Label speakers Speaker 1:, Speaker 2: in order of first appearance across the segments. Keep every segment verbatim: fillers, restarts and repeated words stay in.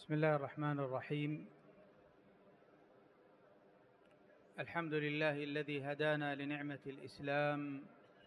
Speaker 1: بسم الله الرحمن الرحيم. الحمد لله الذي هدانا لنعمة الإسلام،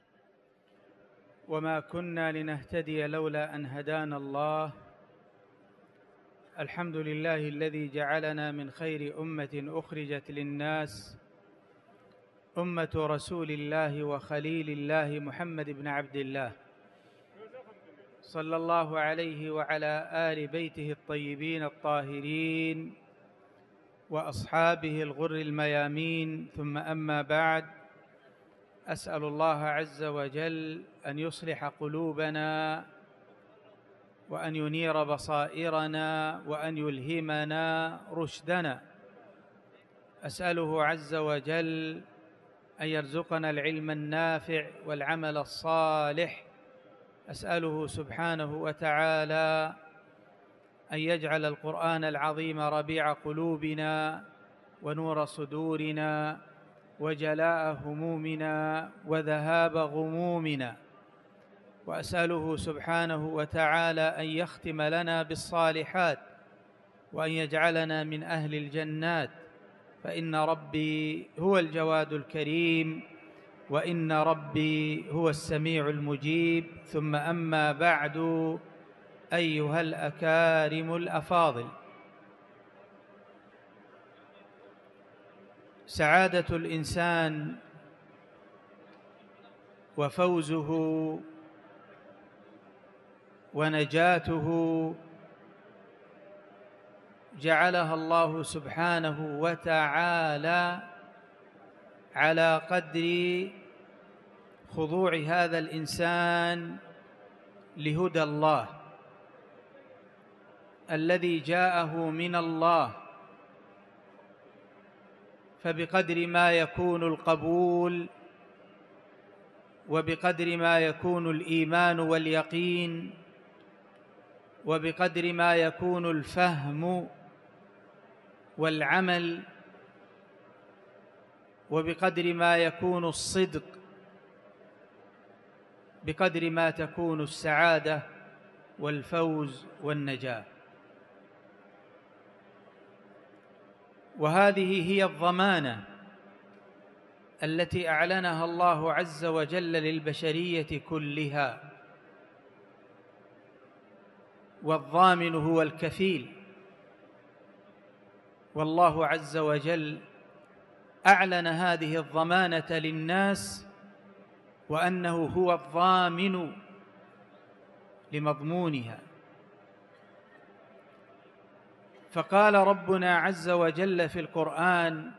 Speaker 1: وما كنا لنهتدي لولا أن هدانا الله. الحمد لله الذي جعلنا من خير أمة أخرجت للناس، أمة رسول الله وخليل الله محمد بن عبد الله، صلى الله عليه وعلى آل بيته الطيبين الطاهرين وأصحابه الغر الميامين. ثم أما بعد، أسأل الله عز وجل أن يصلح قلوبنا، وأن ينير بصائرنا، وأن يلهمنا رشدنا. أسأله عز وجل أن يرزقنا العلم النافع والعمل الصالح. أسأله سبحانه وتعالى أن يجعل القرآن العظيم ربيع قلوبنا ونور صدورنا وجلاء همومنا وذهاب غمومنا. وأسأله سبحانه وتعالى أن يختم لنا بالصالحات، وأن يجعلنا من أهل الجنات، فإن ربي هو الجواد الكريم، وإن ربي هو السميع المجيب. ثم أما بعد، أيها الأكارم الأفاضل، سعادة الإنسان وفوزه ونجاته جعلها الله سبحانه وتعالى على قدر خضوع هذا الإنسان لهدى الله الذي جاءه من الله. فبقدر ما يكون القبول، وبقدر ما يكون الإيمان واليقين، وبقدر ما يكون الفهم والعمل، وبقدر ما يكون الصدق، بقدر ما تكون السعادة والفوز والنجاة. وهذه هي الضمانة التي أعلنها الله عز وجل للبشرية كلها، والضامن هو الكفيل. والله عز وجل أعلن هذه الضمانة للناس، وأنه هو الضامن لمضمونها. فقال ربنا عز وجل في القرآن: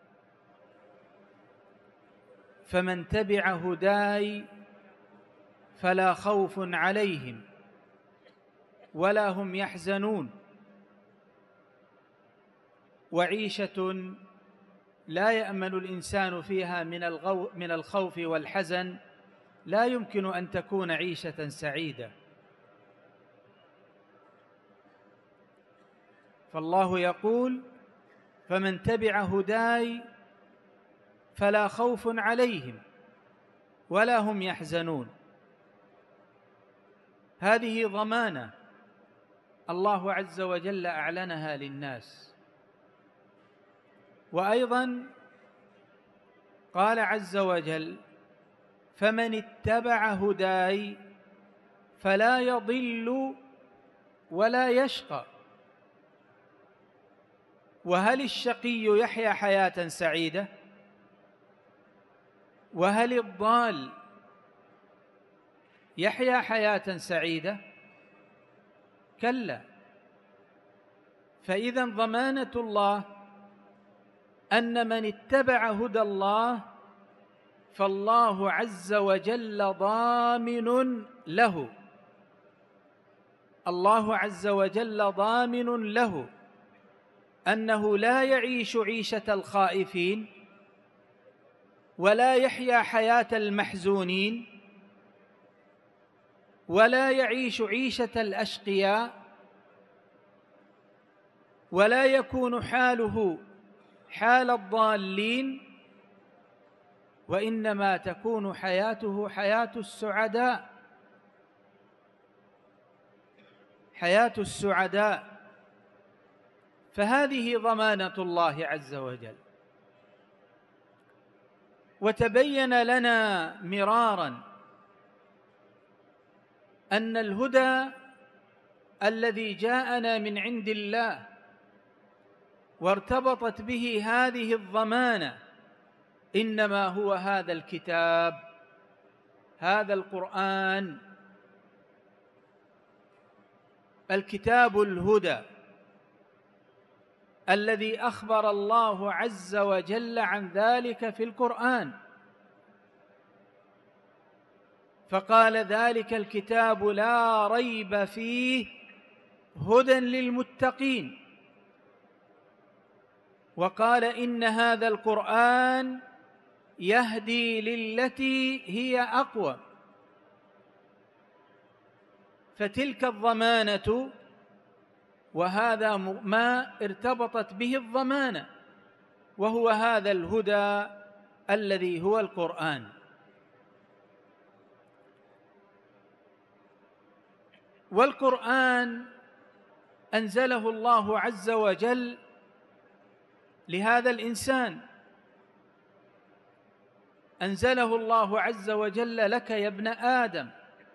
Speaker 1: فمن تبع هداي فلا خوف عليهم ولا هم يحزنون. وعيشة لا يأمن الإنسان فيها من الغو من الخوف والحزن لا يمكن أن تكون عيشة سعيدة. فالله يقول: فمن تبع هداي فلا خوف عليهم ولا هم يحزنون. هذه ضمانة الله عز وجل أعلنها للناس. وأيضا قال عز وجل: فمن اتبع هداي فلا يضل ولا يشقى. وهل الشقي يحيا حياة سعيدة؟ وهل الضال يحيا حياة سعيدة؟ كلا. فإذا ضمانة الله أن من اتبع هدى الله فالله عز وجل ضامن له، الله عز وجل ضامن له أنه لا يعيش عيشة الخائفين، ولا يحيا حياة المحزونين، ولا يعيش عيشة الأشقياء، ولا يكون حاله حال الضالين، وإنما تكون حياته حياة السعداء، حياة السعداء فهذه ضمانة الله عز وجل. وتبين لنا مرارا أن الهدى الذي جاءنا من عند الله وارتبطت به هذه الضمانة إنما هو هذا الكتاب، هذا القرآن، الكتاب الهدى الذي أخبر الله عز وجل عن ذلك في القرآن، فقال: ذلك الكتاب لا ريب فيه هدى للمتقين. وقال: إن هذا القرآن يهدي للتي هي أقوم. فتلك الضمانة وهذا ما ارتبطت به الضمانة، وهو هذا الهدى الذي هو القرآن. والقرآن أنزله الله عز وجل لهذا الإنسان، أنزله الله عز وجل لك يا ابن آدم،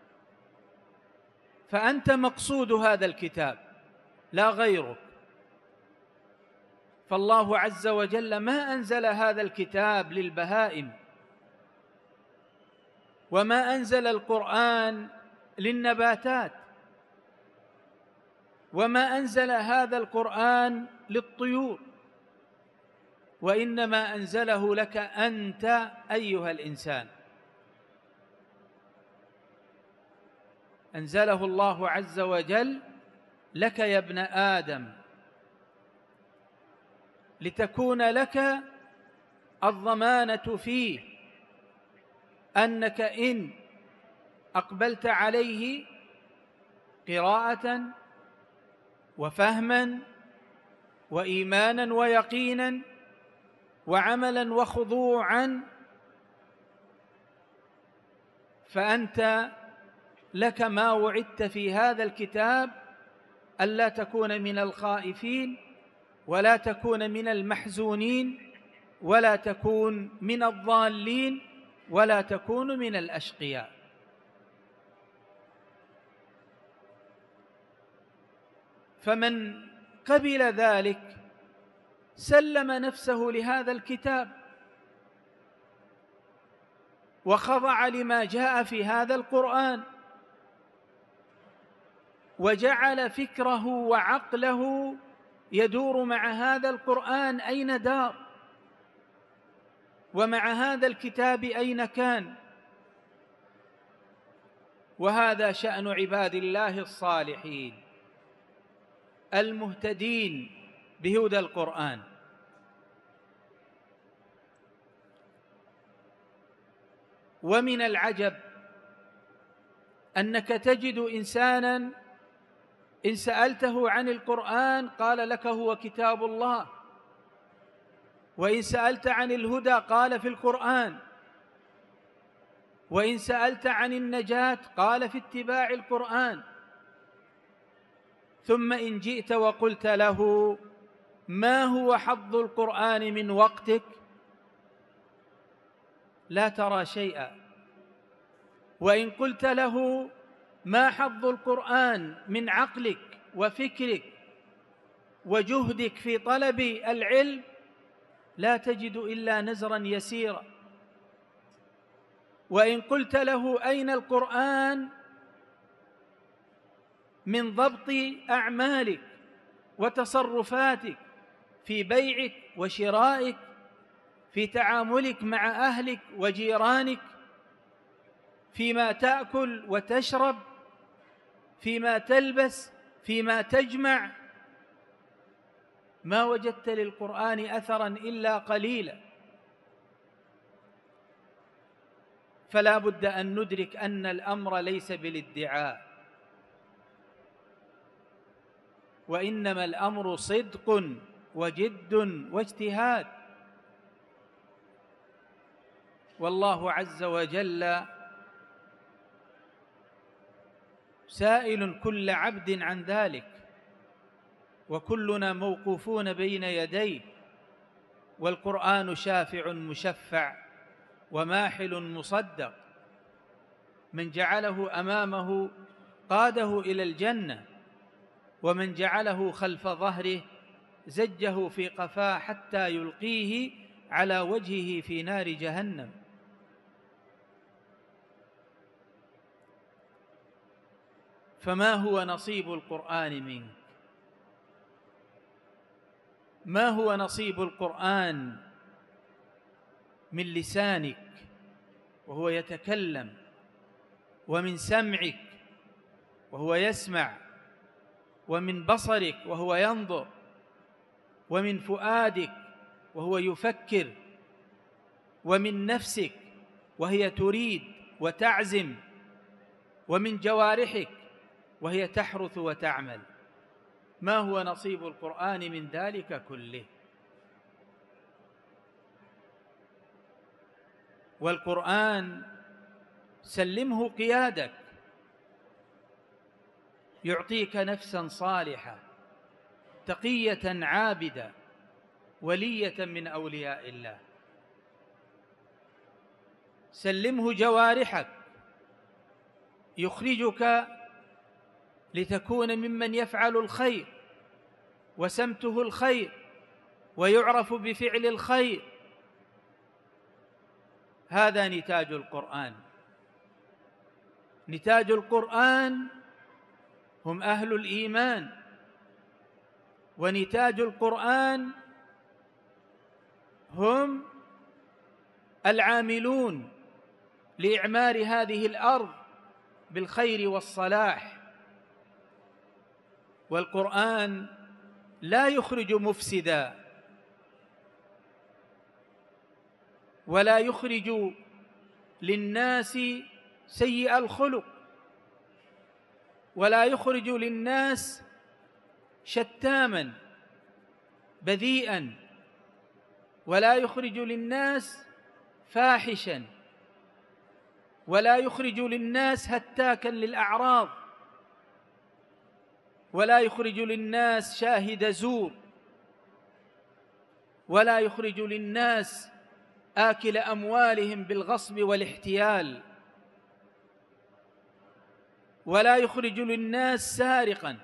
Speaker 1: فأنت مقصود هذا الكتاب لا غيرك. فالله عز وجل ما أنزل هذا الكتاب للبهائم، وما أنزل القرآن للنباتات، وما أنزل هذا القرآن للطيور، وإنما أنزله لك أنت أيها الإنسان. أنزله الله عز وجل لك يا ابن آدم لتكون لك الضمانة فيه، أنك إن أقبلت عليه قراءة وفهما وإيمانا ويقينا وعملا وخضوعا، فأنت لك ما وعدت في هذا الكتاب، ألا تكون من الخائفين، ولا تكون من المحزونين، ولا تكون من الضالين، ولا تكون من الأشقياء. فمن قبل ذلك سلم نفسه لهذا الكتاب وخضع لما جاء في هذا القرآن، وجعل فكره وعقله يدور مع هذا القرآن أين دار، ومع هذا الكتاب أين كان. وهذا شأن عباد الله الصالحين المهتدين بهدى القرآن. ومن العجب أنك تجد إنسانا إن سألته عن القرآن قال لك هو كتاب الله، وإن سألت عن الهدى قال في القرآن، وإن سألت عن النجاة قال في اتباع القرآن. ثم إن جئت وقلت له ما هو حظ القرآن من وقتك لا ترى شيئا، وإن قلت له ما حظ القرآن من عقلك وفكرك وجهدك في طلب العلم لا تجد إلا نزرا يسيرا، وإن قلت له أين القرآن من ضبط أعمالك وتصرفاتك في بيعك وشرائك، في تعاملك مع أهلك وجيرانك، فيما تأكل وتشرب، فيما تلبس، فيما تجمع، ما وجدت للقرآن أثرا إلا قليلا. فلا بد أن ندرك أن الأمر ليس بالادعاء، وإنما الأمر صدق وجد واجتهاد. والله عز وجل سائل كل عبد عن ذلك، وكلنا موقوفون بين يديه، والقرآن شافع مشفع وماحل مصدق، من جعله أمامه قاده إلى الجنة، ومن جعله خلف ظهره زجه في قفاه حتى يلقيه على وجهه في نار جهنم. فما هو نصيب القرآن منك؟ ما هو نصيب القرآن من لسانك وهو يتكلم، ومن سمعك وهو يسمع، ومن بصرك وهو ينظر، ومن فؤادك وهو يفكر، ومن نفسك وهي تريد وتعزم، ومن جوارحك وهي تحرث وتعمل؟ ما هو نصيب القرآن من ذلك كله؟ والقرآن سلمه قيادك، يعطيك نفسا صالحة تقية عابدة ولية من أولياء الله. سلمه جوارحك، يخرجك لتكون ممن يفعل الخير، وسمته الخير، ويعرف بفعل الخير. هذا نتاج القرآن. نتاج القرآن هم أهل الإيمان، ونتاج القرآن هم العاملون لإعمار هذه الأرض بالخير والصلاح. والقرآن لا يخرج مفسدا، ولا يخرج للناس سيء الخلق، ولا يخرج للناس شتاما بذيئا، ولا يخرج للناس فاحشا، ولا يخرج للناس هتاكا للأعراض، ولا يخرج للناس شاهد زور، ولا يخرج للناس آكل أموالهم بالغصب والاحتيال، ولا يخرج للناس سارقا.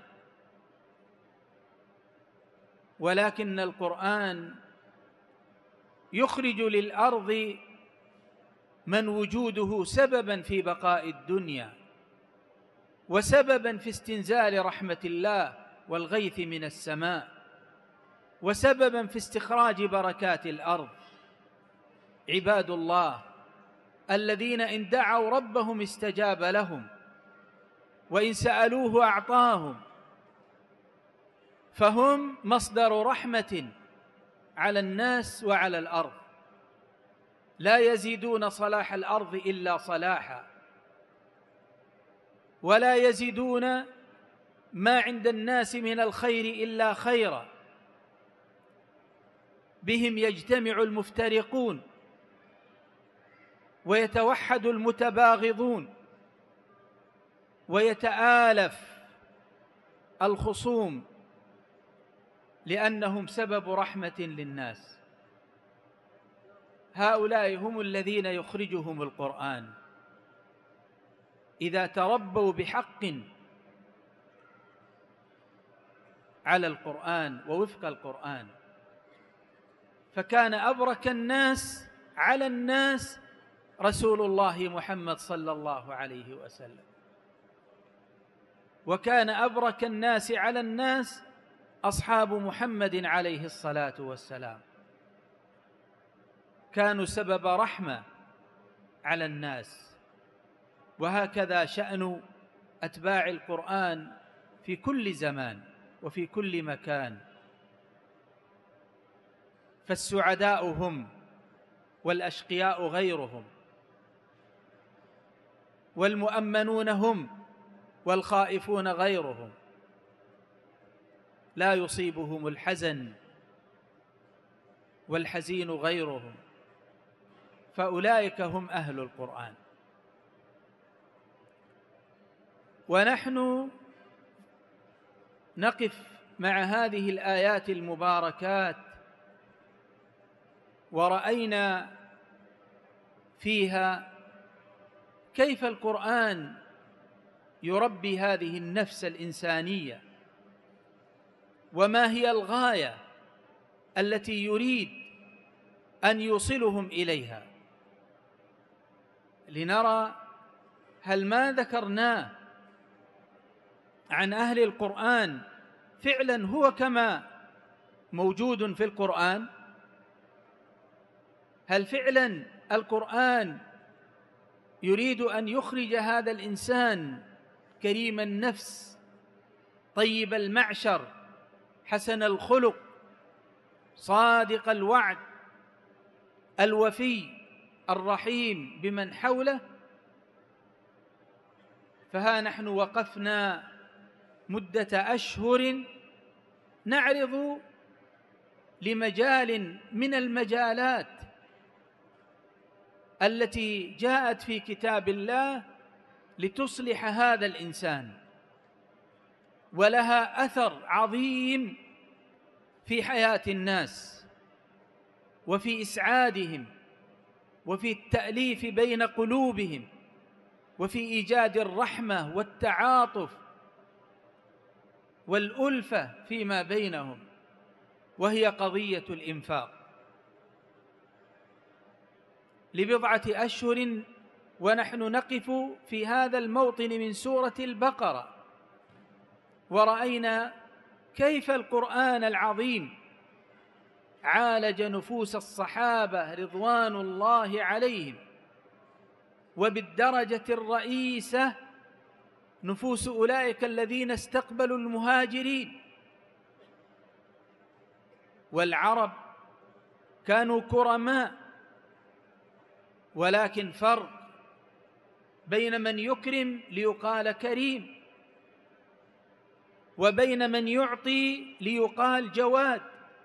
Speaker 1: ولكن القرآن يخرج للأرض من وجوده سببا في بقاء الدنيا، وسببا في استنزال رحمة الله والغيث من السماء، وسببا في استخراج بركات الأرض. عباد الله الذين إن دعوا ربهم استجاب لهم، وإن سألوه أعطاهم، فهم مصدر رحمة على الناس وعلى الأرض، لا يزيدون صلاح الأرض إلا صلاحا، ولا يزيدون ما عند الناس من الخير إلا خيرا. بهم يجتمع المفترقون، ويتوحد المتباغضون، ويتآلف الخصوم، لأنهم سبب رحمة للناس. هؤلاء هم الذين يخرجهم القرآن إذا تربوا بحق على القرآن ووفق القرآن. فكان أبرك الناس على الناس رسول الله محمد صلى الله عليه وسلم، وكان أبرك الناس على الناس أصحاب محمد عليه الصلاة والسلام، كانوا سبب رحمة على الناس. وهكذا شأن أتباع القرآن في كل زمان وفي كل مكان. فالسعداء هم، والأشقياء غيرهم، والمؤمنون هم، والخائفون غيرهم. لا يصيبهم الحزن والحزين غيرهم، فأولئك هم أهل القرآن. ونحن نقف مع هذه الآيات المباركات ورأينا فيها كيف القرآن يربي هذه النفس الإنسانية، وما هي الغاية التي يريد أن يوصلهم إليها، لنرى هل ما ذكرناه عن أهل القرآن فعلا هو كما موجود في القرآن؟ هل فعلا القرآن يريد أن يخرج هذا الإنسان كريم النفس طيب المعشر حسن الخلق صادق الوعد الوفي الرحيم بمن حوله؟ فها نحن وقفنا مدة أشهر نعرض لمجال من المجالات التي جاءت في كتاب الله لتصلح هذا الإنسان، ولها أثر عظيم في حياة الناس وفي إسعادهم وفي التأليف بين قلوبهم وفي إيجاد الرحمة والتعاطف والألفة فيما بينهم، وهي قضية الإنفاق. لبضعة أشهر ونحن نقف في هذا الموطن من سورة البقرة، ورأينا كيف القرآن العظيم عالج نفوس الصحابة رضوان الله عليهم، وبالدرجة الرئيسة نفوس أولئك الذين استقبلوا المهاجرين. والعرب كانوا كرماء، ولكن فرق بين من يكرم ليقال كريم، وبين من يعطي ليقال جواد،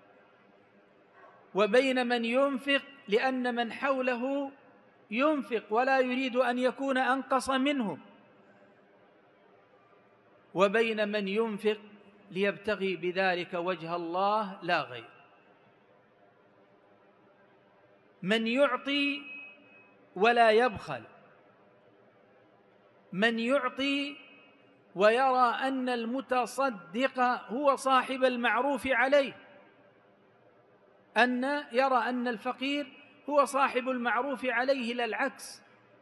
Speaker 1: وبين من ينفق لأن من حوله ينفق ولا يريد أن يكون أنقص منهم، وبين من ينفق ليبتغي بذلك وجه الله لا غير. من يعطي ولا يبخل، من يعطي ويرى أن المتصدق هو صاحب المعروف عليه، أن يرى أن الفقير هو صاحب المعروف عليه، لا العكس.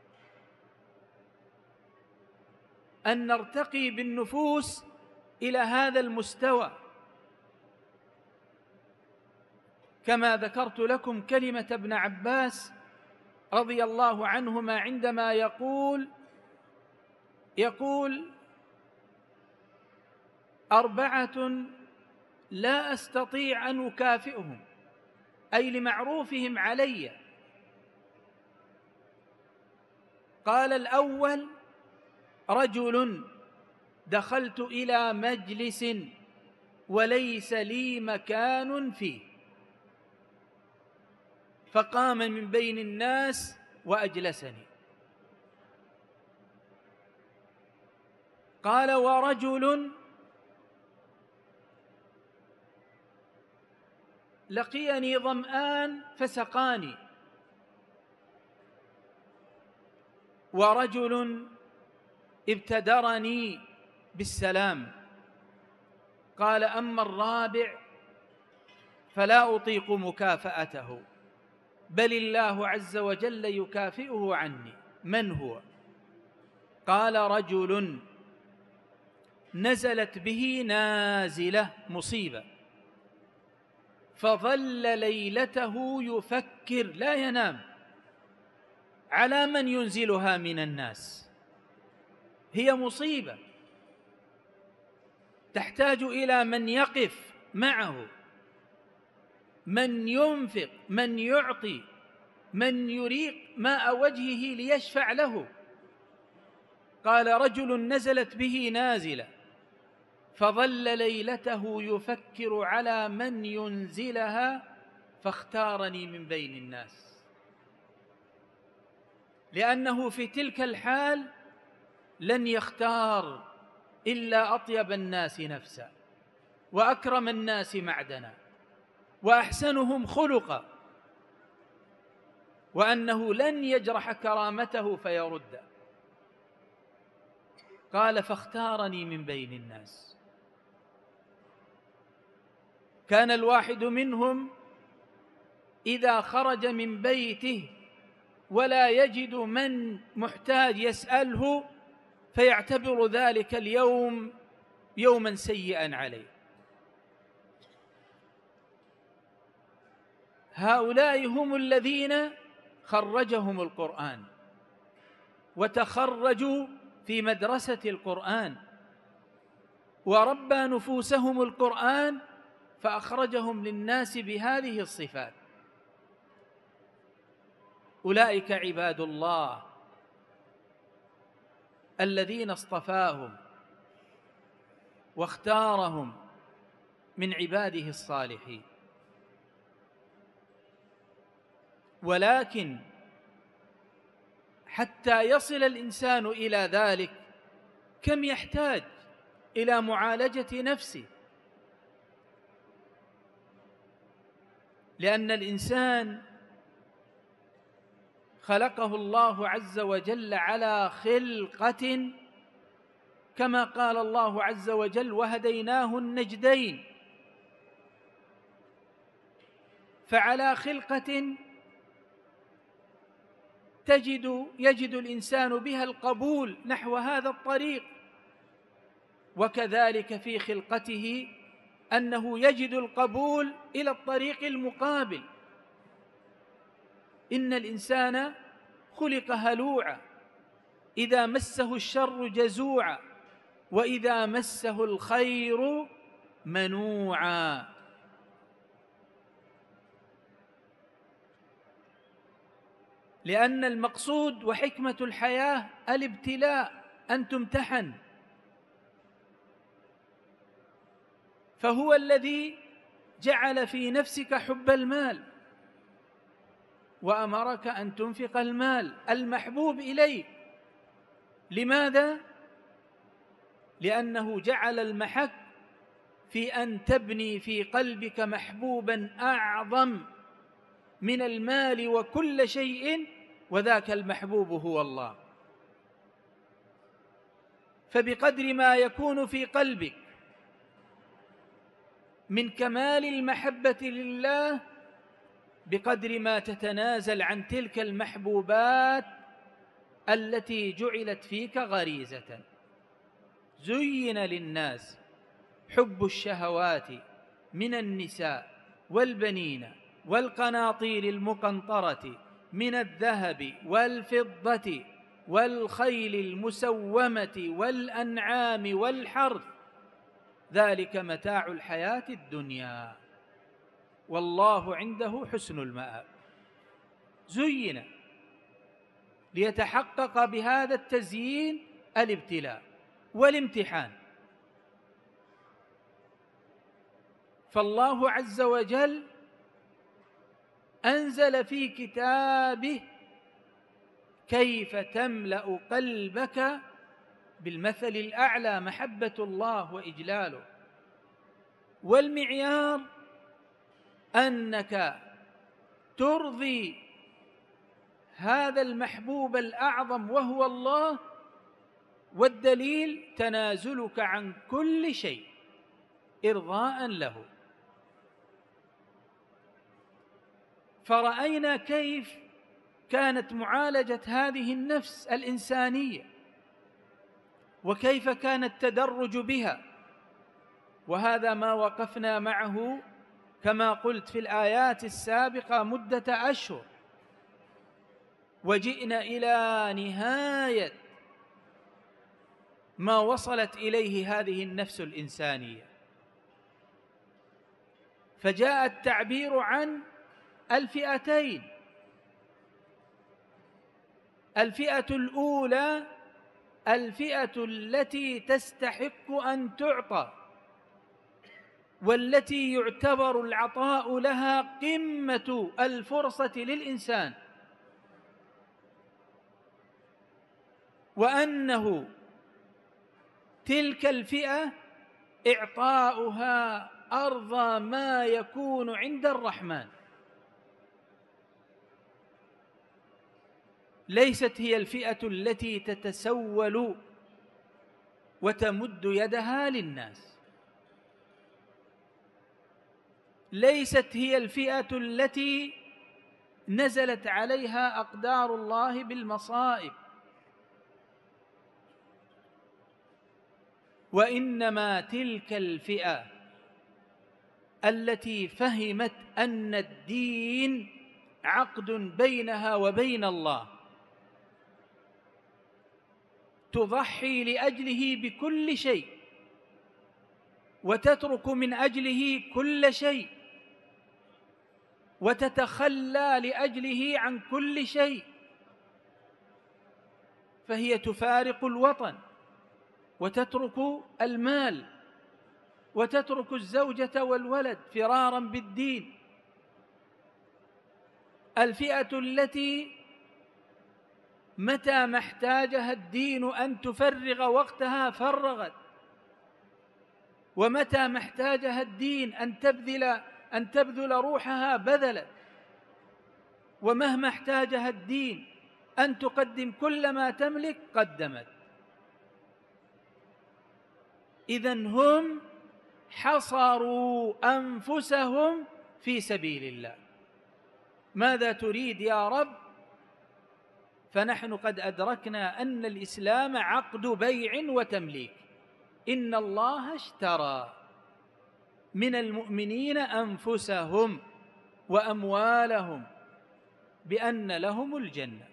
Speaker 1: أن نرتقي بالنفوس إلى هذا المستوى. كما ذكرت لكم كلمة ابن عباس رضي الله عنهما عندما يقول يقول أربعة لا أستطيع أن أكافئهم، أي لمعروفهم علي. قال الأول رجل دخلت إلى مجلس وليس لي مكان فيه فقام من بين الناس وأجلسني. قال ورجل لقيني ظمآن فسقاني، ورجل ابتدرني بالسلام. قال أما الرابع فلا أطيق مكافأته، بل الله عز وجل يكافئه عني. من هو؟ قال رجل نزلت به نازلة مصيبة فظل ليلته يفكر لا ينام على من ينزلها من الناس. هي مصيبة تحتاج إلى من يقف معه، من ينفق، من يعطي، من يريق ماء وجهه ليشفع له. قال رجل نزلت به نازلة فظل ليلته يفكر على من ينزلها فاختارني من بين الناس، لأنه في تلك الحال لن يختار إلا أطيب الناس نفسا، وأكرم الناس معدنا وأحسنهم خلقا، وأنه لن يجرح كرامته فيرد. قال فاختارني من بين الناس. كان الواحد منهم إذا خرج من بيته ولا يجد من محتاج يسأله فيعتبر ذلك اليوم يوما سيئا عليه. هؤلاء هم الذين خرجهم القرآن وتخرجوا في مدرسة القرآن، وربى نفوسهم القرآن فأخرجهم للناس بهذه الصفات. أولئك عباد الله الذين اصطفاهم واختارهم من عباده الصالحين. ولكن حتى يصل الإنسان إلى ذلك كم يحتاج إلى معالجة نفسه، لأن الإنسان خلقه الله عز وجل على خلقة كما قال الله عز وجل وهديناه النجدين. فعلى خلقة تجد يجد الإنسان بها القبول نحو هذا الطريق، وكذلك في خلقته أنه يجد القبول إلى الطريق المقابل. إن الإنسان خلق هلوعا، إذا مسه الشر جزوعا، وإذا مسه الخير منوعا. لأن المقصود وحكمة الحياة الابتلاء، أن تمتحن. فهو الذي جعل في نفسك حب المال وأمرك أن تنفق المال المحبوب إليك. لماذا؟ لأنه جعل المحك في أن تبني في قلبك محبوبا أعظم من المال وكل شيء، وذاك المحبوب هو الله. فبقدر ما يكون في قلبك من كمال المحبة لله بقدر ما تتنازل عن تلك المحبوبات التي جعلت فيك غريزة. زين للناس حب الشهوات من النساء والبنين والقناطير المقنطرة من الذهب والفضة والخيل المسومة والأنعام والحرث، ذلك متاع الحياة الدنيا والله عنده حسن المآب. زين ليتحقق بهذا التزيين الابتلاء والامتحان. فالله عز وجل أنزل في كتابه كيف تملأ قلبك بالمثل الأعلى محبة الله وإجلاله، والمعيار أنك ترضي هذا المحبوب الأعظم وهو الله، والدليل تنازلك عن كل شيء إرضاء له. فرأينا كيف كانت معالجة هذه النفس الإنسانية، وكيف كان التدرج بها، وهذا ما وقفنا معه كما قلت في الآيات السابقة مدة أشهر، وجئنا إلى نهاية ما وصلت إليه هذه النفس الإنسانية. فجاء التعبير عن الفئتين. الفئة الأولى الفئة التي تستحق أن تعطى، والتي يعتبر العطاء لها قمة الفرصة للإنسان، وأنه تلك الفئة إعطاؤها أرضى ما يكون عند الرحمن. ليست هي الفئة التي تتسول وتمد يدها للناس، ليست هي الفئة التي نزلت عليها أقدار الله بالمصائب، وإنما تلك الفئة التي فهمت أن الدين عقد بينها وبين الله، تضحي لأجله بكل شيء وتترك من أجله كل شيء وتتخلى لأجله عن كل شيء، فهي تفارق الوطن وتترك المال وتترك الزوجة والولد فرارا بالدين. الفئة التي متى ما احتاجها الدين أن تفرغ وقتها فرغت، ومتى ما احتاجها الدين أن تبذل أن تبذل روحها بذلت، ومهما احتاجها الدين أن تقدم كل ما تملك قدمت. إذن هم حصروا أنفسهم في سبيل الله. ماذا تريد يا رب؟ فنحن قد أدركنا أن الإسلام عقد بيع وتمليك. إن الله اشترى من المؤمنين أنفسهم وأموالهم بأن لهم الجنة.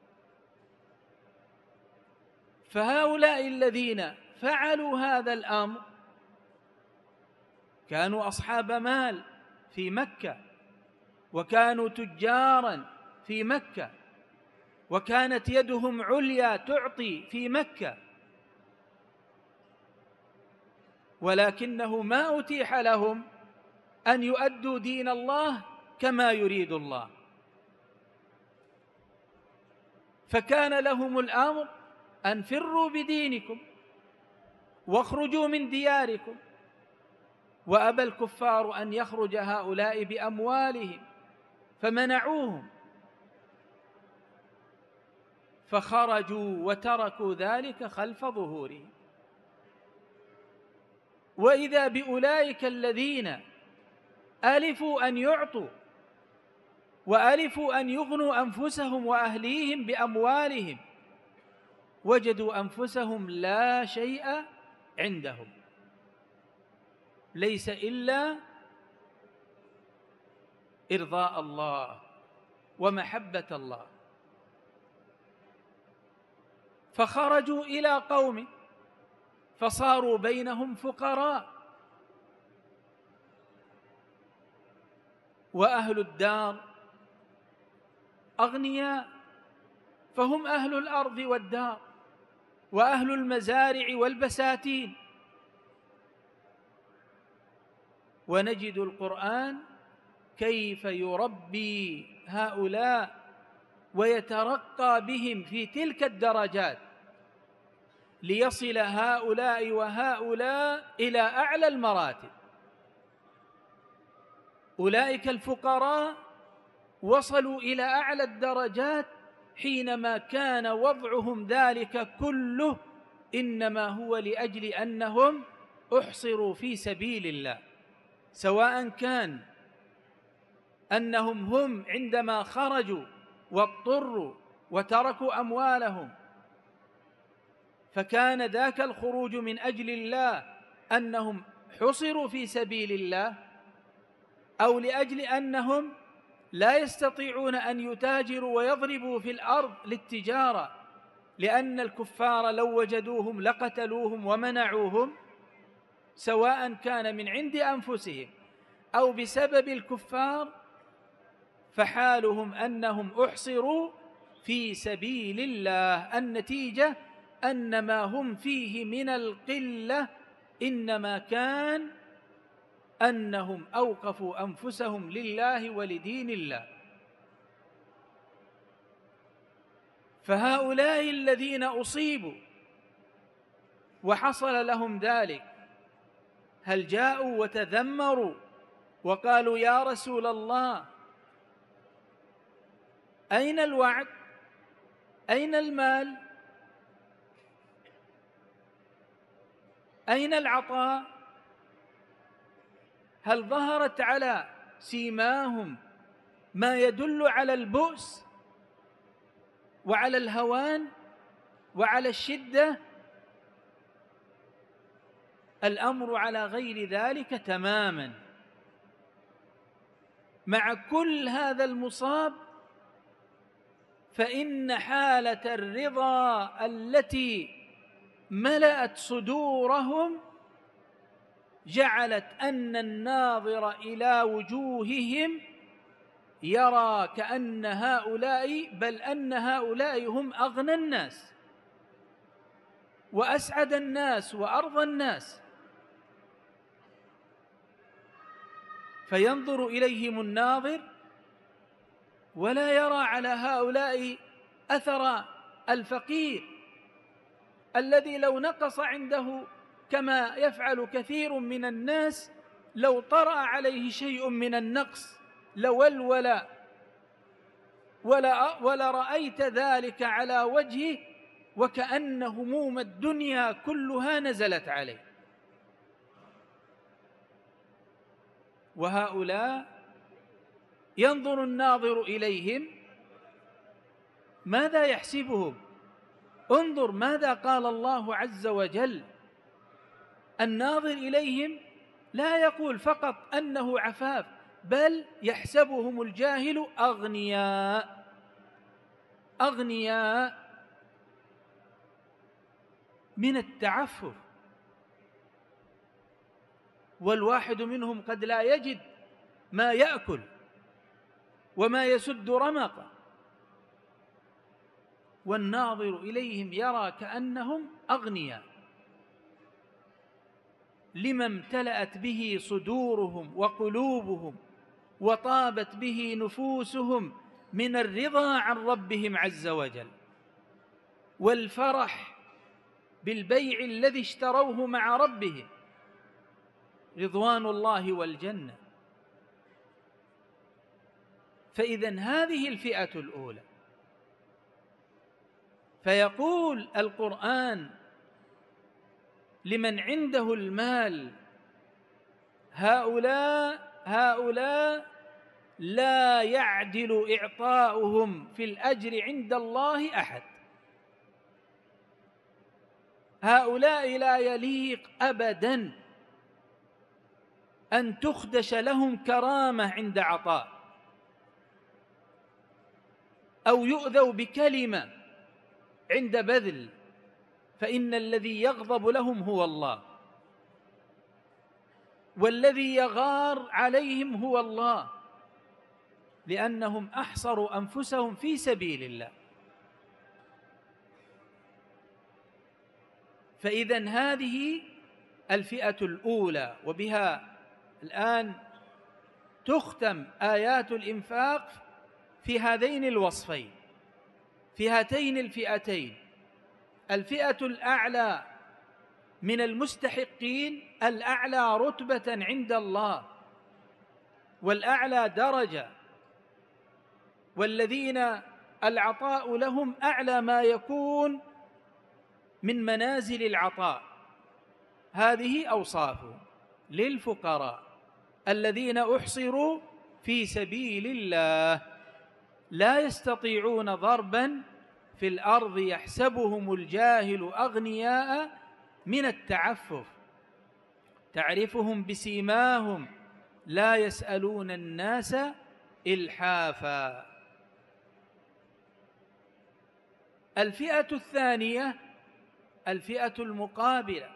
Speaker 1: فهؤلاء الذين فعلوا هذا الأمر كانوا أصحاب مال في مكة، وكانوا تجارا في مكة، وكانت يدهم عليا تعطي في مكة، ولكنه ما أتيح لهم أن يؤدوا دين الله كما يريد الله، فكان لهم الأمر أن فروا بدينكم واخرجوا من دياركم، وأبى الكفار أن يخرج هؤلاء بأموالهم فمنعوهم، فخرجوا وتركوا ذلك خلف ظهورهم. وإذا بأولئك الذين ألفوا أن يعطوا وألفوا أن يغنوا أنفسهم وأهليهم بأموالهم، وجدوا أنفسهم لا شيء عندهم، ليس إلا إرضاء الله ومحبة الله. فخرجوا إلى قوم فصاروا بينهم فقراء، وأهل الدار أغنياء، فهم أهل الأرض والدار وأهل المزارع والبساتين. ونجد القرآن كيف يربي هؤلاء ويترقى بهم في تلك الدرجات ليصل هؤلاء وهؤلاء إلى أعلى المراتب. أولئك الفقراء وصلوا إلى أعلى الدرجات حينما كان وضعهم ذلك كله إنما هو لأجل أنهم أحصروا في سبيل الله، سواء كان أنهم هم عندما خرجوا واضطروا وتركوا أموالهم فكان ذاك الخروج من أجل الله أنهم حصروا في سبيل الله، أو لأجل أنهم لا يستطيعون أن يتاجروا ويضربوا في الأرض للتجارة لأن الكفار لو وجدوهم لقتلوهم ومنعوهم، سواء كان من عند أنفسهم أو بسبب الكفار، فحالهم أنهم أحصروا في سبيل الله. النتيجة أن ما هم فيه من القلة إنما كان أنهم أوقفوا أنفسهم لله ولدين الله. فهؤلاء الذين أصيبوا وحصل لهم ذلك هل جاءوا وتذمروا وقالوا يا رسول الله أين الوعد؟ أين المال؟ أين العطاء؟ هل ظهرت على سيماهم ما يدل على البؤس وعلى الهوان وعلى الشدة؟ الأمر على غير ذلك تماما. مع كل هذا المصاب فإن حالة الرضا التي ملأت صدورهم جعلت أن الناظر إلى وجوههم يرى كأن هؤلاء بل أن هؤلاء هم أغنى الناس وأسعد الناس وأرضى الناس، فينظر إليهم الناظر ولا يرى على هؤلاء أثر الفقير الذي لو نقص عنده كما يفعل كثير من الناس، لو طرأ عليه شيء من النقص لولول ولا ولرأيت ذلك على وجهه وكأن هموم الدنيا كلها نزلت عليه. وهؤلاء ينظر الناظر إليهم ماذا يحسبهم؟ انظر ماذا قال الله عز وجل. الناظر إليهم لا يقول فقط أنه عفاف، بل يحسبهم الجاهل أغنياء أغنياء من التعفف، والواحد منهم قد لا يجد ما يأكل وما يسد رمقه، والناظر إليهم يرى كأنهم أغنياء لما امتلأت به صدورهم وقلوبهم وطابت به نفوسهم من الرضا عن ربهم عز وجل والفرح بالبيع الذي اشتروه مع ربهم رضوان الله والجنة. فإذن هذه الفئة الأولى. فيقول القرآن لمن عنده المال هؤلاء هؤلاء لا يعدل إعطاؤهم في الأجر عند الله أحد. هؤلاء لا يليق أبدا أن تخدش لهم كرامة عند عطاء أو يؤذوا بكلمة عند بذل، فإن الذي يغضب لهم هو الله، والذي يغار عليهم هو الله، لأنهم أحصروا أنفسهم في سبيل الله. فإذن هذه الفئة الأولى، وبها الآن تختم آيات الإنفاق في هذين الوصفين، في هاتين الفئتين. الفئة الأعلى من المستحقين، الأعلى رتبة عند الله والأعلى درجة، والذين العطاء لهم أعلى ما يكون من منازل العطاء. هذه أوصافهم. للفقراء الذين أحصروا في سبيل الله لا يستطيعون ضربا في الأرض يحسبهم الجاهل أغنياء من التعفف، تعرفهم بسيماهم لا يسألون الناس إلحافا. الفئة الثانية الفئة المقابلة.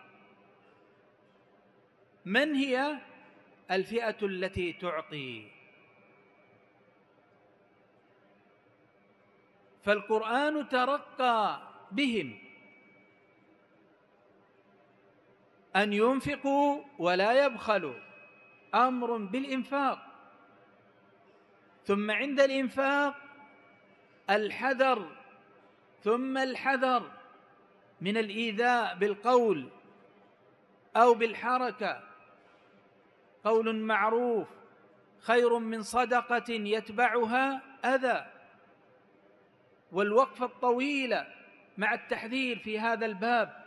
Speaker 1: من هي الفئة التي تعطي؟ فالقرآن ترقى بهم أن ينفقوا ولا يبخلوا، أمر بالإنفاق، ثم عند الإنفاق الحذر، ثم الحذر من الإيذاء بالقول أو بالحركة قول معروف خير من صدقة يتبعها أذى. والوقفة الطويلة مع التحذير في هذا الباب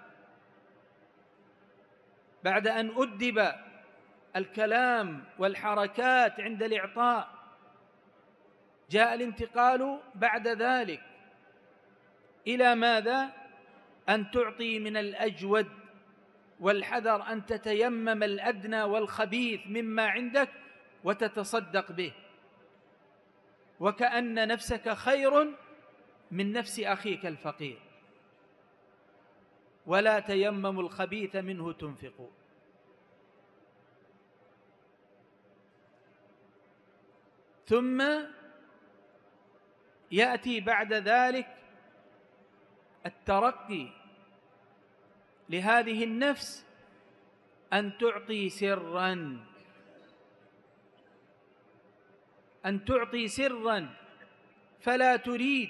Speaker 1: بعد أن أدب الكلام والحركات عند الإعطاء، جاء الانتقال بعد ذلك إلى ماذا؟ أن تعطي من الأجود، والحذر أن تتيمم الأدنى والخبيث مما عندك وتتصدق به، وكأن نفسك خير من نفس أخيك الفقير. ولا تيمموا الخبيث منه تنفقوا. ثم يأتي بعد ذلك الترقي لهذه النفس أن تعطي سرا، أن تعطي سرا، فلا تريد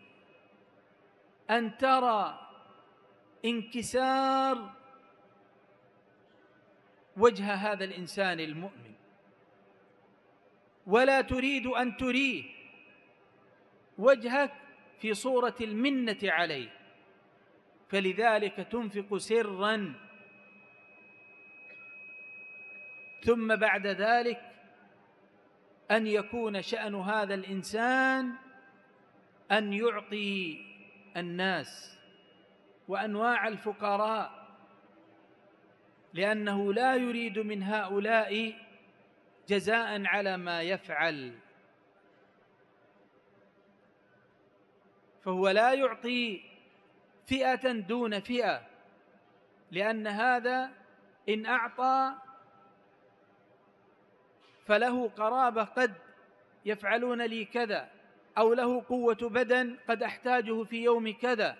Speaker 1: أن ترى انكسار وجه هذا الإنسان المؤمن، ولا تريد أن تريه وجهك في صورة المنة عليه، فلذلك تنفق سرا. ثم بعد ذلك أن يكون شأن هذا الإنسان أن يعطي الناس وأنواع الفقراء، لأنه لا يريد من هؤلاء جزاء على ما يفعل، فهو لا يعطي فئة دون فئة، لأن هذا إن أعطى فله قرابة قد يفعلون لي كذا، أو له قوة بدن قد أحتاجه في يوم كذا،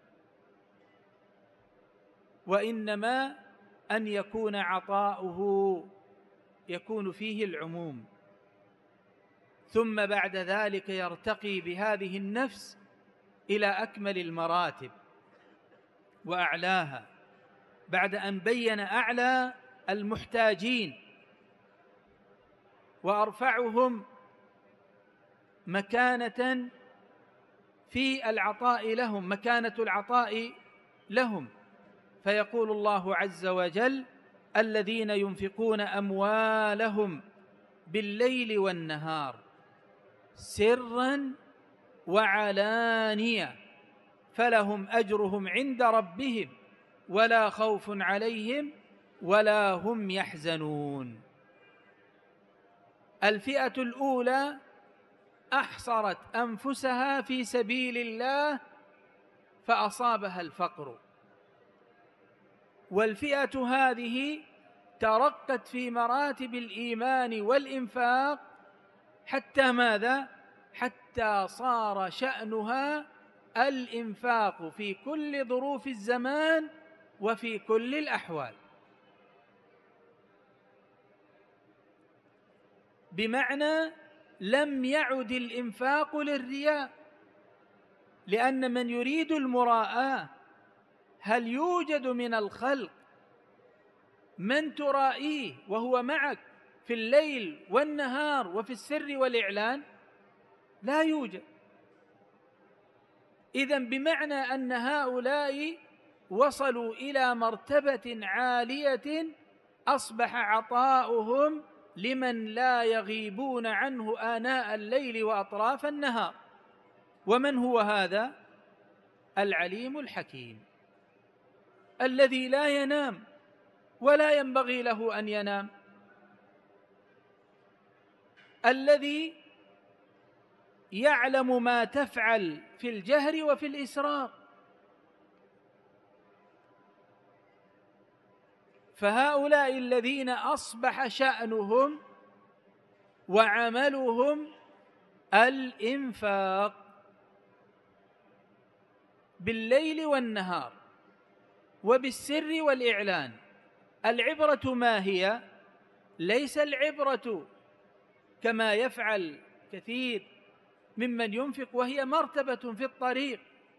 Speaker 1: وإنما أن يكون عطاؤه يكون فيه العموم. ثم بعد ذلك يرتقي بهذه النفس إلى أكمل المراتب وأعلاها، بعد أن بين أعلى المحتاجين وأرفعهم مكانة في العطاء لهم، مكانة العطاء لهم، فيقول الله عز وجل: الذين ينفقون أموالهم بالليل والنهار سرا وعلانية فلهم أجرهم عند ربهم ولا خوف عليهم ولا هم يحزنون. الفئة الأولى أحصرت أنفسها في سبيل الله فأصابها الفقر، والفئة هذه ترقت في مراتب الإيمان والإنفاق حتى ماذا؟ حتى صار شأنها الإنفاق في كل ظروف الزمان وفي كل الأحوال، بمعنى لم يعد الإنفاق للرياء، لأن من يريد المراءة هل يوجد من الخلق من ترائيه وهو معك في الليل والنهار وفي السر والإعلان؟ لا يوجد. إذن بمعنى أن هؤلاء وصلوا إلى مرتبة عالية أصبح عطاؤهم لمن لا يغيبون عنه آناء الليل وأطراف النهار. ومن هو هذا؟ العليم الحكيم الذي لا ينام ولا ينبغي له أن ينام، الذي يعلم ما تفعل في الجهر وفي الإسرار. فهؤلاء الذين أصبح شأنهم وعملهم الإنفاق بالليل والنهار وبالسر والإعلان. العبرة ما هي؟ ليس العبرة كما يفعل كثير ممن ينفق وهي مرتبة في الطريق.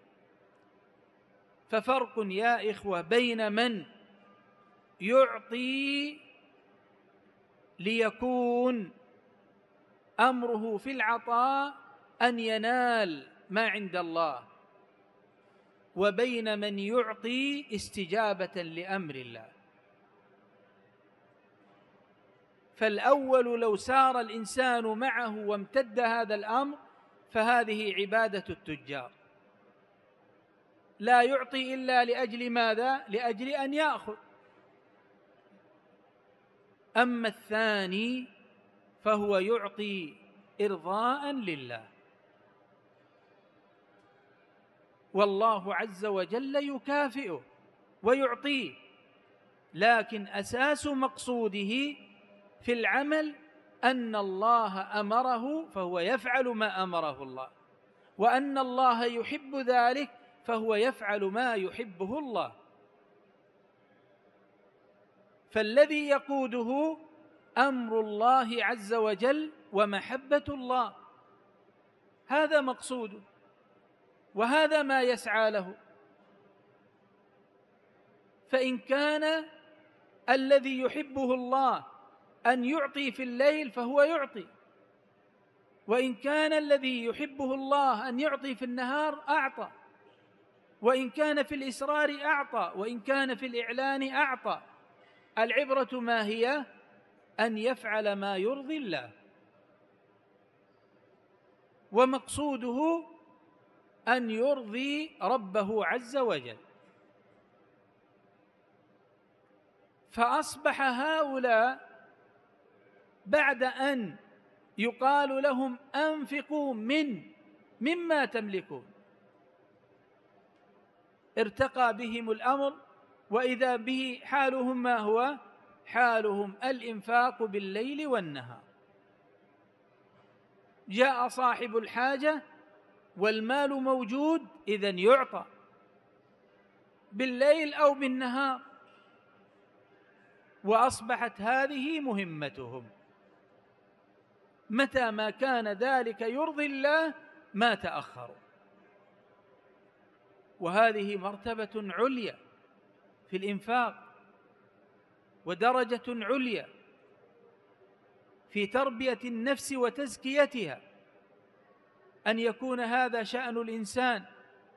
Speaker 1: ففرق يا إخوة بين من يعطي ليكون أمره في العطاء أن ينال ما عند الله، وبين من يعطي استجابة لأمر الله. فالأول لو سار الإنسان معه وامتد هذا الأمر فهذه عبادة التجار، لا يعطي إلا لأجل ماذا؟ لأجل أن يأخذ. أما الثاني فهو يعطي إرضاء لله، والله عز وجل يكافئه ويعطيه، لكن أساس مقصوده في العمل أن الله أمره فهو يفعل ما أمره الله، وأن الله يحب ذلك فهو يفعل ما يحبه الله. فالذي يقوده أمر الله عز وجل ومحبة الله، هذا مقصوده وهذا ما يسعى له. فإن كان الذي يحبه الله أن يعطي في الليل فهو يعطي، وإن كان الذي يحبه الله أن يعطي في النهار أعطى، وإن كان في الإسرار أعطى، وإن كان في الإعلان أعطى. العبرة ما هي؟ أن يفعل ما يرضي الله، ومقصوده أن يرضي ربه عز وجل. فأصبح هؤلاء بعد أن يقال لهم أنفقوا من مما تملكون ارتقى بهم الأمر، وإذا به حالهم ما هو؟ حالهم الإنفاق بالليل والنهار. جاء صاحب الحاجة والمال موجود، إذن يعطى بالليل أو بالنهار، وأصبحت هذه مهمتهم. متى ما كان ذلك يرضي الله ما تأخروا، وهذه مرتبة عليا في الإنفاق، ودرجة عليا في تربية النفس وتزكيتها، أن يكون هذا شأن الإنسان.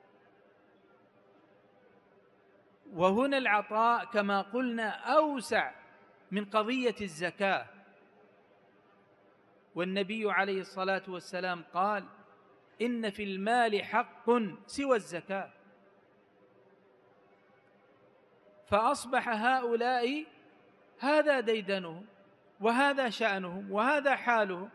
Speaker 1: وهنا العطاء كما قلنا أوسع من قضية الزكاة، والنبي عليه الصلاة والسلام قال: إن في المال حق سوى الزكاة. فأصبح هؤلاء هذا ديدنهم، وهذا شأنهم، وهذا حالهم.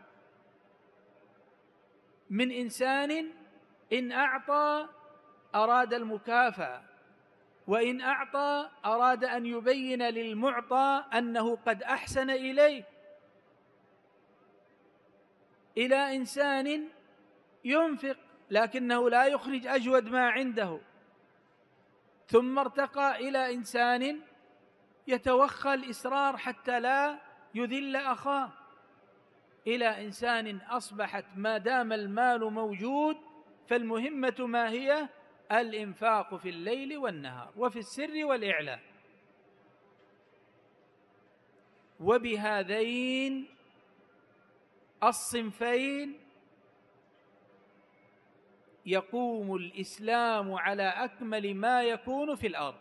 Speaker 1: من إنسان إن أعطى أراد المكافأة، وإن أعطى أراد أن يبين للمعطى أنه قد أحسن إليه، إلى إنسان ينفق لكنه لا يخرج أجود ما عنده، ثم ارتقى إلى إنسان يتوخى الإسرار حتى لا يذل أخاه، إلى إنسان أصبحت ما دام المال موجود فالمهمة ما هي؟ الإنفاق في الليل والنهار وفي السر والإعلان. وبهذين الصنفين يقوم الإسلام على أكمل ما يكون في الأرض،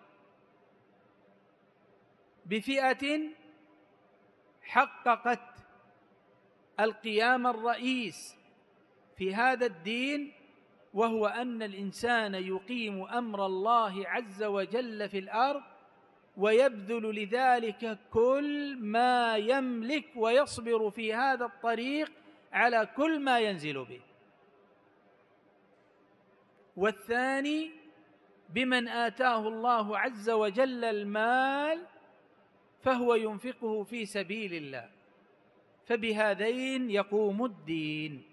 Speaker 1: بفئة حققت القيام الرئيس في هذا الدين، وهو أن الإنسان يقيم أمر الله عز وجل في الأرض، ويبذل لذلك كل ما يملك، ويصبر في هذا الطريق على كل ما ينزل به. والثاني بمن آتاه الله عز وجل المال فهو ينفقه في سبيل الله. فبهذين يقوم الدين.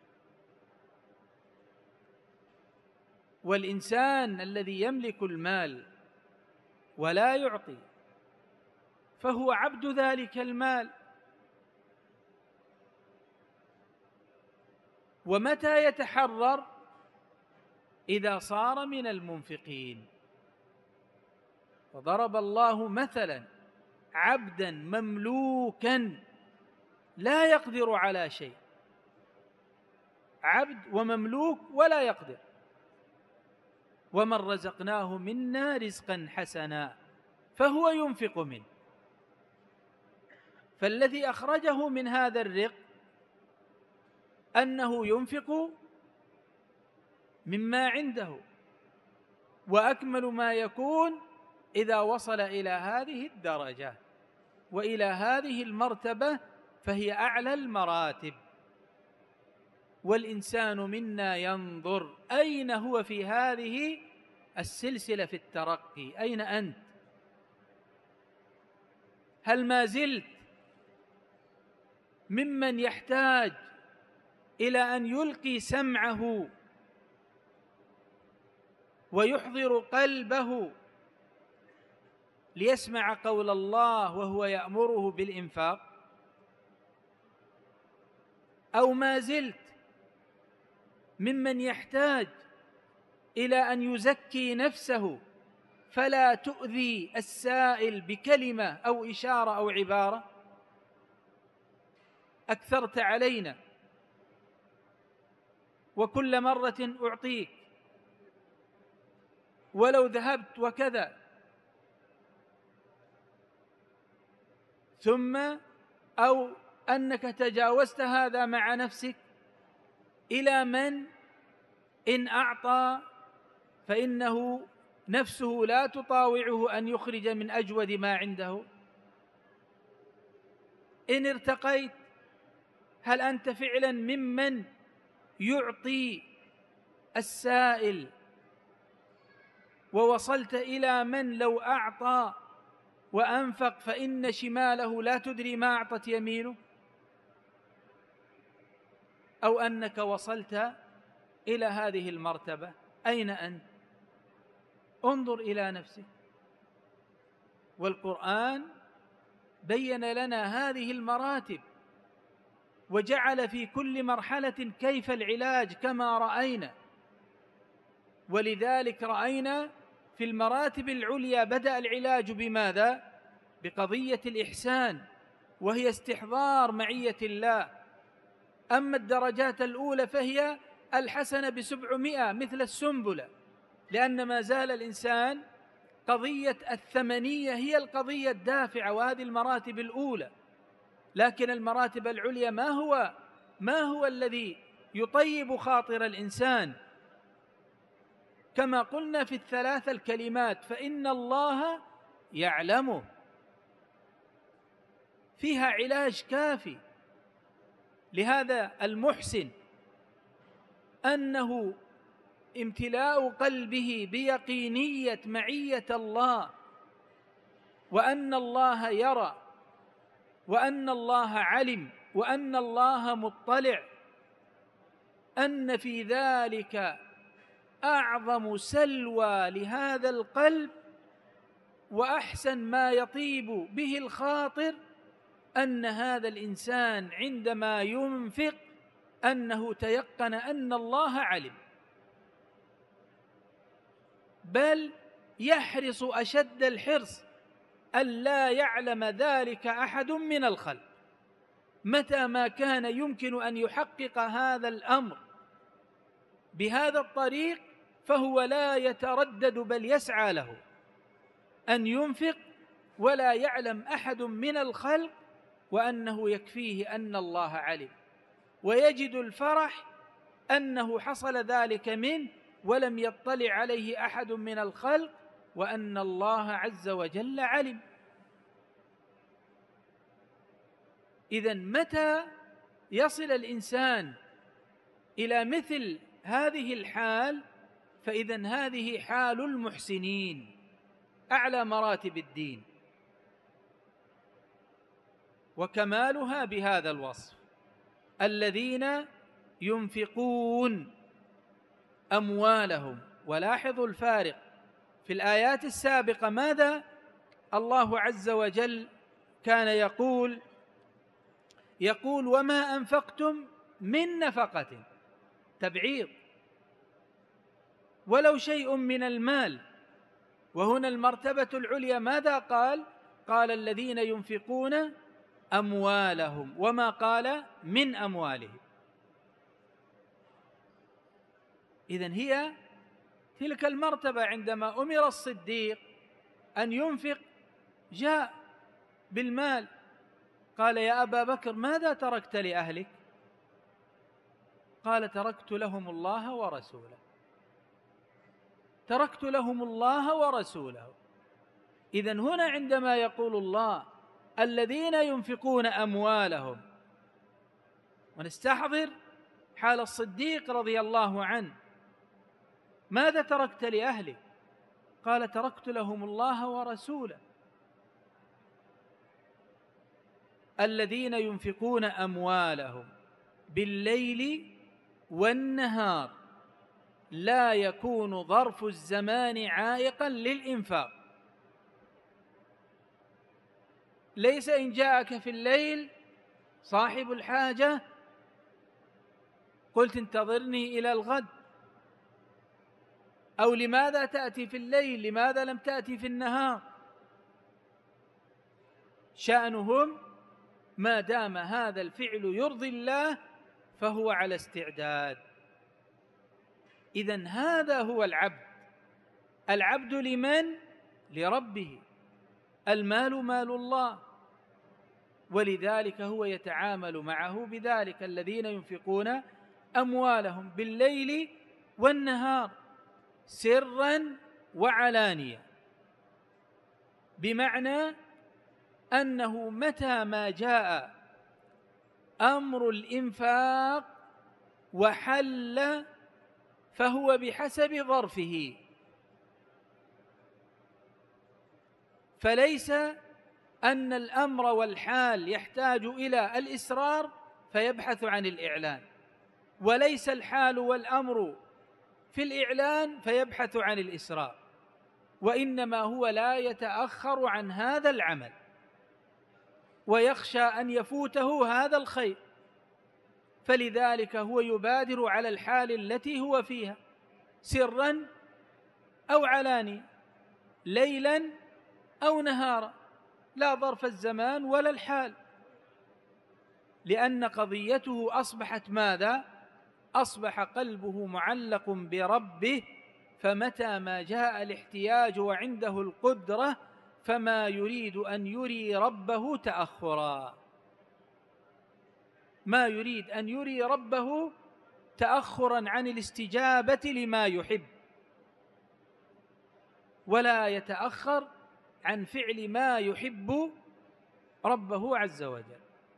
Speaker 1: والإنسان الذي يملك المال ولا يعطي فهو عبد ذلك المال. ومتى يتحرر؟ إذا صار من المنفقين. وضرب الله مثلا عبدا مملوكا لا يقدر على شيء، عبد ومملوك ولا يقدر. ومن رزقناه منا رزقا حسنا فهو ينفق منه. فالذي أخرجه من هذا الرق أنه ينفق مما عنده، وأكمل ما يكون إذا وصل إلى هذه الدرجة وإلى هذه المرتبة، فهي أعلى المراتب. والإنسان منا ينظر أين هو في هذه السلسلة في الترقي، أين أنت؟ هل ما زلت ممن يحتاج إلى أن يلقي سمعه ويحضر قلبه ليسمع قول الله وهو يأمره بالإنفاق؟ أو ما زلت ممن يحتاج إلى أن يزكي نفسه فلا تؤذي السائل بكلمة أو إشارة أو عبارة؟ أكثرت علينا وكل مرة أعطيك ولو ذهبت وكذا، ثم أو أنك تجاوزت هذا مع نفسك إلى من إن أعطى فإنه نفسه لا تطاوعه أن يخرج من أجود ما عنده. إن ارتقيت هل أنت فعلا ممن يعطي السائل ووصلت إلى من لو أعطى وأنفق فإن شماله لا تدري ما أعطت يمينه؟ أو أنك وصلت إلى هذه المرتبة؟ أين أنت؟ انظر إلى نفسك. والقرآن بين لنا هذه المراتب وجعل في كل مرحلة كيف العلاج كما رأينا. ولذلك رأينا في المراتب العليا بدأ العلاج بماذا؟ بقضية الإحسان، وهي استحضار معية الله. أما الدرجات الأولى فهي الحسنة بسبعمائة مثل السنبلة، لأن ما زال الإنسان قضية الثمنية هي القضية الدافعة، وهذه المراتب الأولى. لكن المراتب العليا ما هو ما هو الذي يطيب خاطر الإنسان؟ كما قلنا في الثلاث الكلمات فإن الله يعلمه، فيها علاج كافي لهذا المحسن، أنه امتلاء قلبه بيقينية معية الله، وأن الله يرى، وأن الله علم، وأن الله مطلع، أن في ذلك أعظم سلوى لهذا القلب وأحسن ما يطيب به الخاطر، أن هذا الإنسان عندما ينفق أنه تيقن أن الله علم، بل يحرص أشد الحرص ألا يعلم ذلك أحد من الخلق. متى ما كان يمكن أن يحقق هذا الأمر بهذا الطريق فهو لا يتردد بل يسعى له أن ينفق ولا يعلم أحد من الخلق، وأنه يكفيه أن الله علم، ويجد الفرح أنه حصل ذلك منه ولم يطلع عليه أحد من الخلق، وأن الله عز وجل علم. إذن متى يصل الإنسان إلى مثل هذه الحال؟ فإذن هذه حال المحسنين، أعلى مراتب الدين، وكمالها بهذا الوصف: الذين ينفقون أموالهم. ولاحظوا الفارق في الآيات السابقة، ماذا الله عز وجل كان يقول؟ يقول: وما أنفقتم من نفقة، تبعيض، ولو شيء من المال. وهنا المرتبة العليا ماذا قال؟ قال: الذين ينفقون أموالهم، وما قال من أموالهم. إذن هي تلك المرتبة عندما أمر الصديق أن ينفق جاء بالمال، قال يا أبا بكر ماذا تركت لأهلك؟ قال تركت لهم الله ورسوله، تركت لهم الله ورسوله. إذن هنا عندما يقول الله الذين ينفقون أموالهم، ونستحضر حال الصديق رضي الله عنه، ماذا تركت لأهلك؟ قال تركت لهم الله ورسوله. الذين ينفقون أموالهم بالليل والنهار لا يكون ظرف الزمان عائقا للإنفاق. ليس إن جاءك في الليل صاحب الحاجة قلت انتظرني إلى الغد، أو لماذا تأتي في الليل، لماذا لم تأتي في النهار؟ شأنهم ما دام هذا الفعل يرضي الله فهو على استعداد. إذن هذا هو العبد. العبد لمن؟ لربه. المال مال الله، ولذلك هو يتعامل معه بذلك. الذين ينفقون أموالهم بالليل والنهار سرا وعلانية، بمعنى أنه متى ما جاء أمر الإنفاق وحل فهو بحسب ظرفه، فليس أن الأمر والحال يحتاج إلى الإسرار فيبحث عن الإعلان، وليس الحال والأمر في الإعلان فيبحث عن الإسرار، وإنما هو لا يتأخر عن هذا العمل ويخشى أن يفوته هذا الخير، فلذلك هو يبادر على الحال التي هو فيها سرا أو علاني، ليلا أو نهارا، لا ظرف الزمان ولا الحال، لأن قضيته أصبحت ماذا؟ أصبح قلبه معلق بربه، فمتى ما جاء الاحتياج وعنده القدرة فما يريد أن يري ربه تأخرا، ما يريد أن يري ربه تأخرا عن الاستجابة لما يحب، ولا يتأخر عن فعل ما يحب ربه عز وجل.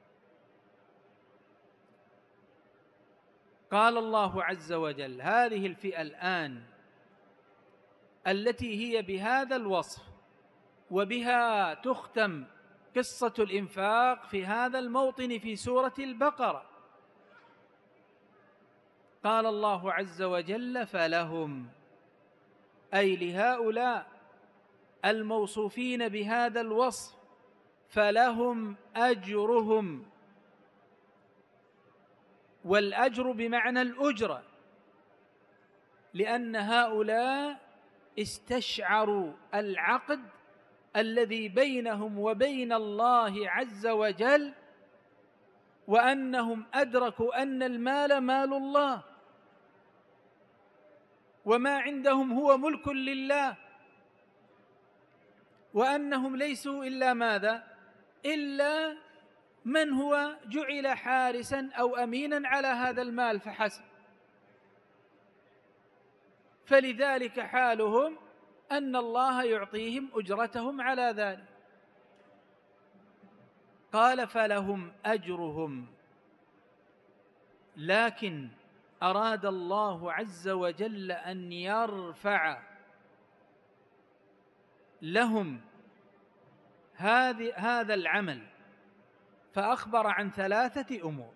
Speaker 1: قال الله عز وجل هذه الفئة الآن التي هي بهذا الوصف وبها تختم قصة الإنفاق في هذا الموطن في سورة البقرة، قال الله عز وجل فلهم، أي لهؤلاء الموصوفين بهذا الوصف، فلهم أجرهم، والأجر بمعنى الأجرة، لأن هؤلاء استشعروا العقد الذي بينهم وبين الله عز وجل، وأنهم أدركوا أن المال مال الله، وما عندهم هو ملك لله، وأنهم ليسوا إلا ماذا؟ إلا من هو جعل حارسا أو أمينا على هذا المال فحسب، فلذلك حالهم أن الله يعطيهم أجرتهم على ذلك. قال فلهم أجرهم، لكن أراد الله عز وجل أن يرفع لهم هذا العمل، فأخبر عن ثلاثة أمور.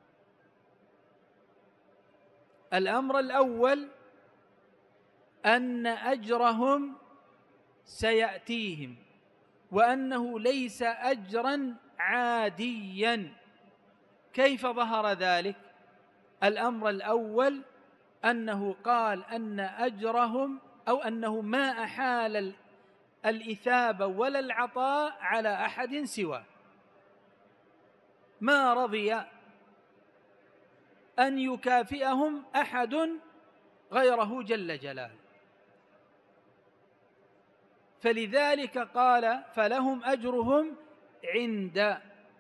Speaker 1: الأمر الأول أن أجرهم سيأتيهم، وأنه ليس أجرا عاديا. كيف ظهر ذلك؟ الأمر الأول أنه قال أن أجرهم، أو أنه ما أحال الإثابة ولا العطاء على أحد سواه، ما رضي أن يكافئهم أحد غيره جل جلاله. فلذلك قال فلهم أجرهم عند،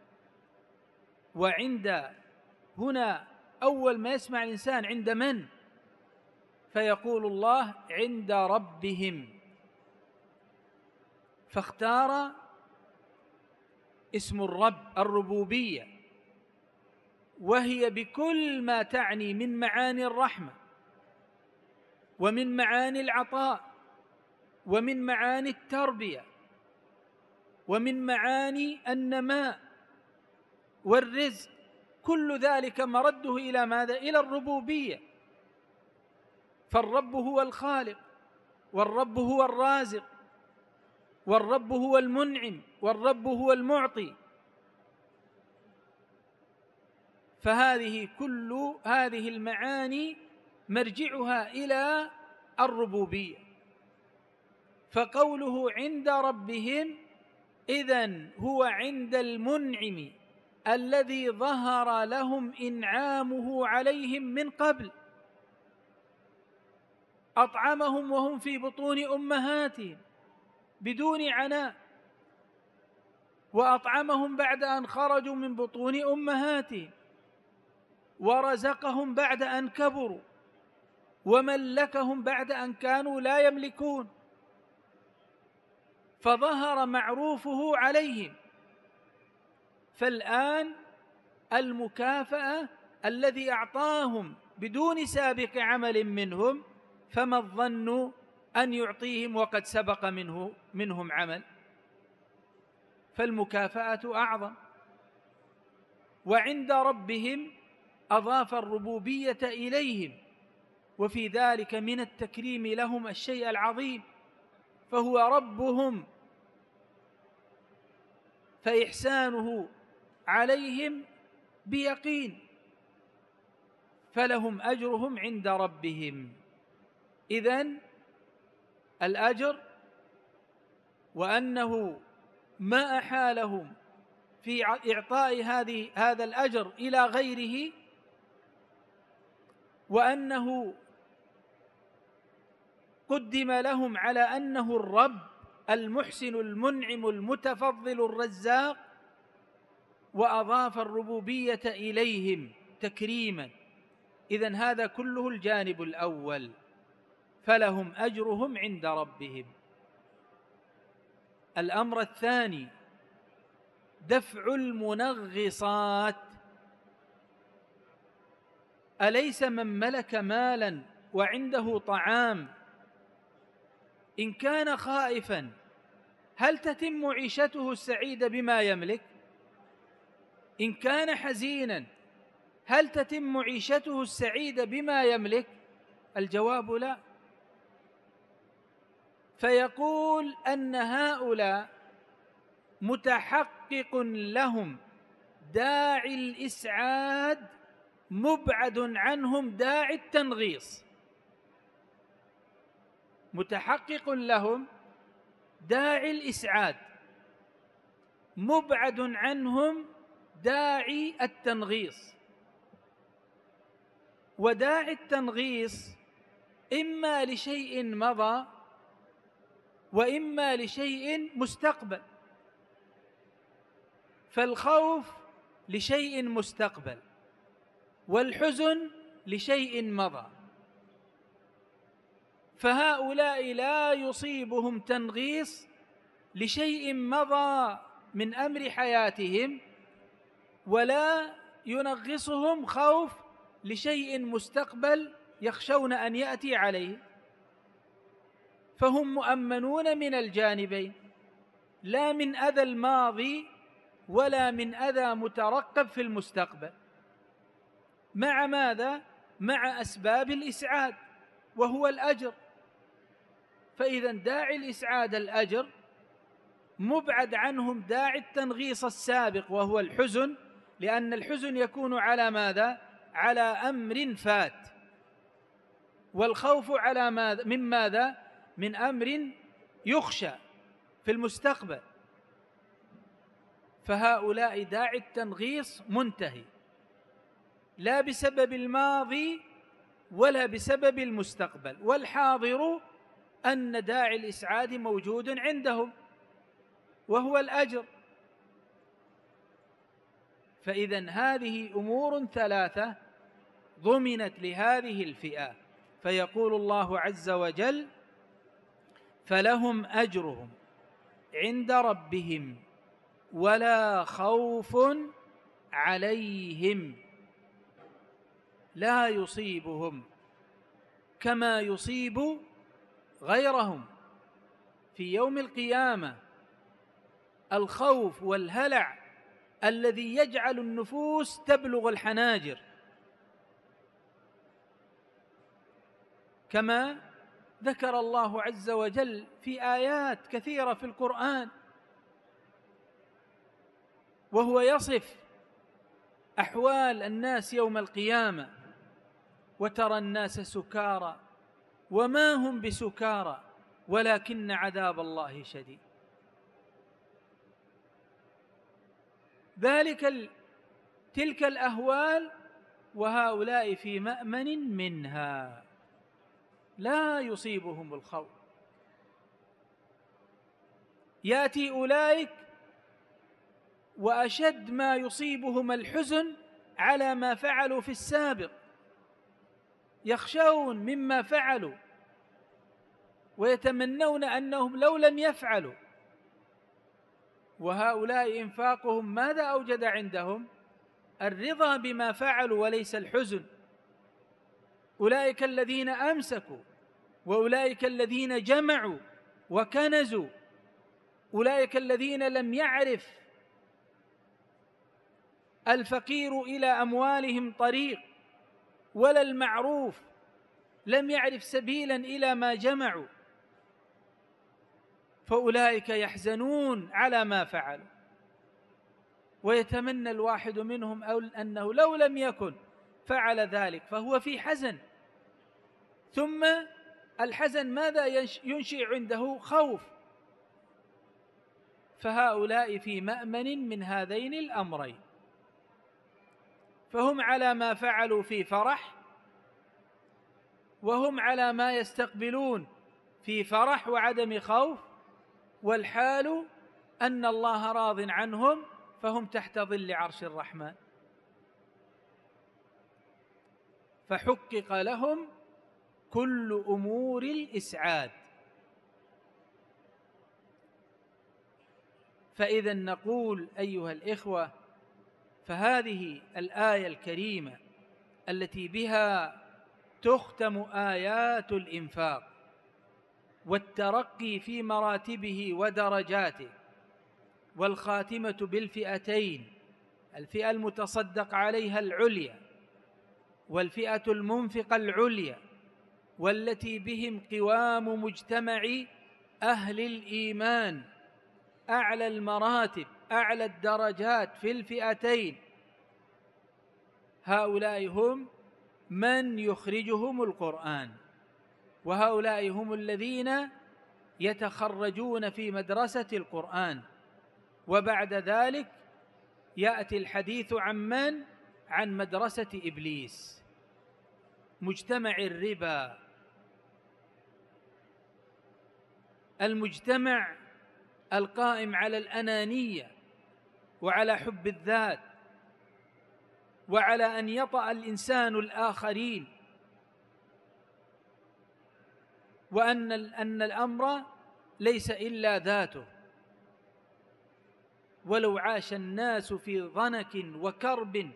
Speaker 1: وعند هنا أول ما يسمع الإنسان عند من؟ فيقول الله عند ربهم، فاختار اسم الرب الربوبية، وهي بكل ما تعني من معاني الرحمة ومن معاني العطاء ومن معاني التربية ومن معاني النماء والرزق، كل ذلك مرده إلى ماذا؟ إلى الربوبية. فالرب هو الخالق، والرب هو الرازق، والرب هو المنعم، والرب هو المعطي. فهذه كل هذه المعاني مرجعها إلى الربوبية. فقوله عند ربهم إذن هو عند المنعم الذي ظهر لهم إنعامه عليهم من قبل، أطعمهم وهم في بطون أمهاتهم بدون عناء، وأطعمهم بعد أن خرجوا من بطون أمهاتهم، ورزقهم بعد أن كبروا، وملكهم بعد أن كانوا لا يملكون، فظهر معروفه عليهم. فالآن المكافأة الذي أعطاهم بدون سابق عمل منهم، فما الظن أن يعطيهم وقد سبق منه منهم عمل؟ فالمكافأة أعظم. وعند ربهم أضاف الربوبية إليهم، وفي ذلك من التكريم لهم الشيء العظيم، فهو ربهم، فإحسانه عليهم بيقين، فلهم أجرهم عند ربهم. إذن الأجر، وأنه ما أحالهم في إعطاء هذه هذا الأجر إلى غيره، وأنه قدم لهم على أنه الرب المحسن المنعم المتفضل الرزاق، وأضاف الربوبية إليهم تكريما. إذن هذا كله الجانب الأول، فلهم أجرهم عند ربهم. الأمر الثاني دفع المنغصات. أليس من ملك مالا وعنده طعام إن كان خائفا هل تتم عيشته السعيدة بما يملك؟ إن كان حزينا هل تتم عيشته السعيدة بما يملك؟ الجواب لا. فيقول أن هؤلاء متحقق لهم داعي الإسعاد مبعد عنهم داعي التنغيص. متحقق لهم داعي الإسعاد مبعد عنهم داعي التنغيص. وداعي التنغيص إما لشيء مضى وإما لشيء مستقبل. فالخوف لشيء مستقبل، والحزن لشيء مضى. فهؤلاء لا يصيبهم تنغيص لشيء مضى من أمر حياتهم، ولا ينغصهم خوف لشيء مستقبل يخشون أن يأتي عليه. فهم مؤمنون من الجانبين، لا من أذى الماضي ولا من أذى مترقب في المستقبل. مع ماذا؟ مع أسباب الإسعاد وهو الأجر. فإذا داعي الإسعاد الأجر مبعد عنهم داعي التنغيص السابق وهو الحزن، لأن الحزن يكون على ماذا؟ على أمر فات، والخوف على ماذا؟ من ماذا؟ من أمر يخشى في المستقبل. فهؤلاء داعي التنغيص منتهي، لا بسبب الماضي ولا بسبب المستقبل، والحاضر أن داعي الإسعاد موجود عندهم وهو الأجر. فإذن هذه أمور ثلاثة ضمنت لهذه الفئة، فيقول الله عز وجل: فلهم أجرهم عند ربهم ولا خوف عليهم، لا يصيبهم كما يصيب غيرهم في يوم القيامة الخوف والهلع الذي يجعل النفوس تبلغ الحناجر، كما ذكر الله عز وجل في آيات كثيرة في القرآن وهو يصف أحوال الناس يوم القيامة: وترى الناس سكارى وما هم بسكارى ولكن عذاب الله شديد. ذلك ال... تلك الأهوال وهؤلاء في مأمن منها، لا يصيبهم الخوف. يأتي أولئك وأشد ما يصيبهم الحزن على ما فعلوا في السابق، يخشون مما فعلوا ويتمنون أنهم لو لم يفعلوا. وهؤلاء إنفاقهم ماذا أوجد عندهم؟ الرضا بما فعلوا وليس الحزن. أولئك الذين أمسكوا، وأولئك الذين جمعوا وكنزوا، أولئك الذين لم يعرف الفقير إلى أموالهم طريق ولا المعروف، لم يعرف سبيلا إلى ما جمعوا، فأولئك يحزنون على ما فعلوا، ويتمنى الواحد منهم أنه لو لم يكن فعل ذلك، فهو في حزن. ثم الحزن ماذا ينشئ عنده؟ خوف. فهؤلاء في مأمن من هذين الأمرين، فهم على ما فعلوا في فرح، وهم على ما يستقبلون في فرح وعدم خوف، والحال أن الله راض عنهم فهم تحت ظل عرش الرحمن. فحقق لهم كل أمور الإسعاد. فإذا نقول أيها الإخوة، فهذه الآية الكريمة التي بها تختم آيات الإنفاق والترقي في مراتبه ودرجاته، والخاتمة بالفئتين: الفئة المتصدق عليها العليا، والفئة المنفقة العليا، والتي بهم قوام مجتمع أهل الإيمان أعلى المراتب أعلى الدرجات في الفئتين. هؤلاء هم من يخرجهم القرآن، وهؤلاء هم الذين يتخرجون في مدرسة القرآن. وبعد ذلك يأتي الحديث عن من؟ عن مدرسة إبليس، مجتمع الربا، المجتمع القائم على الأنانية وعلى حب الذات وعلى أن يطأ الإنسان الآخرين، وأن أن الأمر ليس إلا ذاته. ولو عاش الناس في ضنك وكرب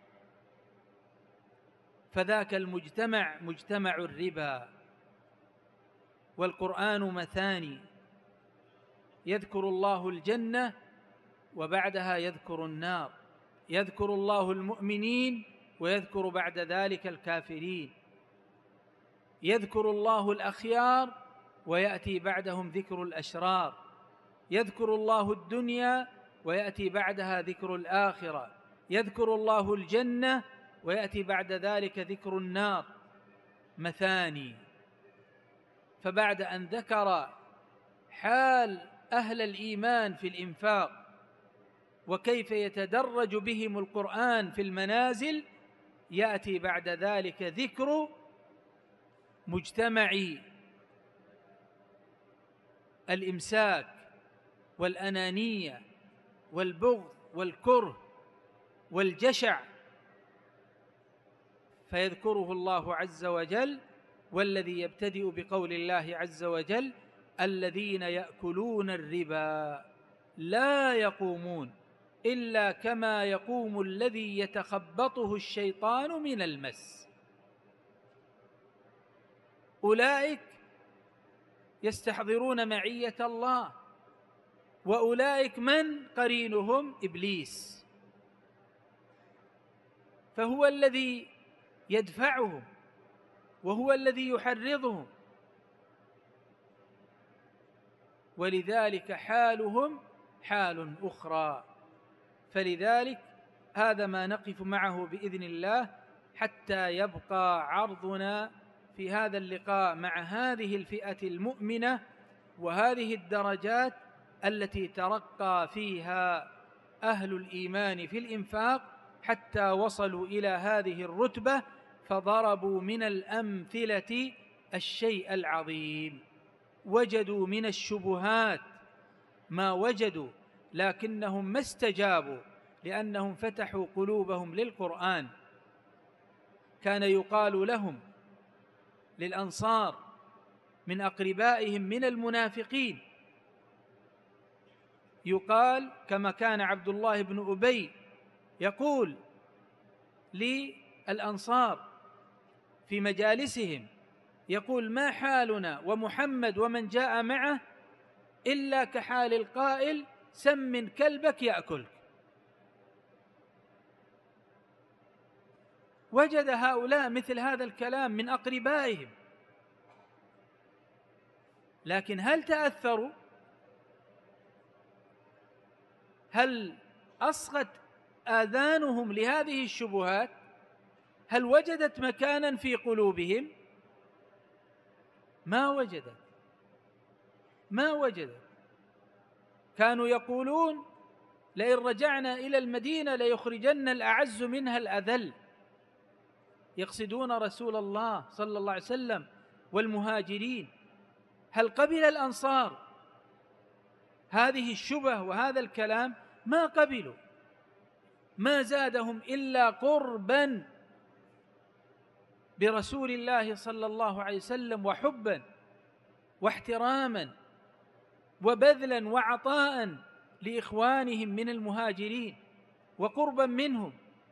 Speaker 1: فذاك المجتمع مجتمع الربا. والقرآن مثاني، يذكر الله الجنة وبعدها يذكر النار، يذكر الله المؤمنين ويذكر بعد ذلك الكافرين، يذكر الله الأخيار ويأتي بعدهم ذكر الأشرار، يذكر الله الدنيا ويأتي بعدها ذكر الآخرة، يذكر الله الجنة ويأتي بعد ذلك ذكر النار. مثاني. فبعد أن ذكر حال أهل الإيمان في الإنفاق وكيف يتدرج بهم القرآن في المنازل، يأتي بعد ذلك ذكر مجتمع الإمساك والأنانية والبغض والكره والجشع، فيذكره الله عز وجل، والذي يبتدئ بقول الله عز وجل: الذين يأكلون الربا لا يقومون إلا كما يقوم الذي يتخبطه الشيطان من المس. أولئك يستحضرون معية الله، وأولئك من قرينهم؟ إبليس، فهو الذي يدفعهم وهو الذي يحرضهم، ولذلك حالهم حال أخرى. فلذلك هذا ما نقف معه بإذن الله، حتى يبقى عرضنا في هذا اللقاء مع هذه الفئة المؤمنة وهذه الدرجات التي ترقى فيها أهل الإيمان في الإنفاق حتى وصلوا إلى هذه الرتبة، فضربوا من الأمثلة الشيء العظيم. وجدوا من الشبهات ما وجدوا، لكنهم ما استجابوا، لأنهم فتحوا قلوبهم للقرآن. كان يقال لهم للأنصار من أقربائهم من المنافقين، يقال كما كان عبد الله بن أبي يقول للأنصار في مجالسهم، يقول: ما حالنا ومحمد ومن جاء معه إلا كحال القائل سمن كلبك يأكلك. وجد هؤلاء مثل هذا الكلام من أقربائهم، لكن هل تأثروا؟ هل أصغت آذانهم لهذه الشبهات؟ هل وجدت مكانا في قلوبهم؟ ما وجدت ما وجدت كانوا يقولون: لئن رجعنا إلى المدينة ليخرجن الأعز منها الأذل، يقصدون رسول الله صلى الله عليه وسلم والمهاجرين. هل قبل الأنصار هذه الشبه وهذا الكلام؟ ما قبلوا، ما زادهم إلا قربا برسول الله صلى الله عليه وسلم، وحبا واحتراما وبذلا وعطاء لإخوانهم من المهاجرين، وقربا منهم.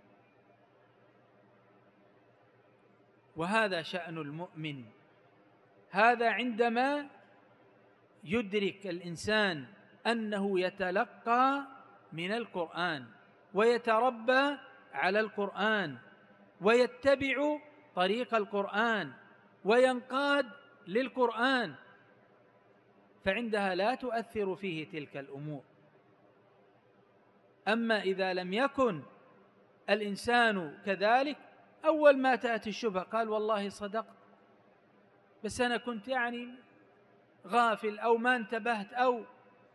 Speaker 1: وهذا شأن المؤمن، هذا عندما يدرك الإنسان أنه يتلقى من القرآن ويتربى على القرآن ويتبع طريق القرآن وينقاد للقرآن، فعندها لا تؤثر فيه تلك الأمور. أما إذا لم يكن الإنسان كذلك، أول ما تأتي الشبهة قال: والله صدقت، بس أنا كنت يعني غافل أو ما انتبهت أو.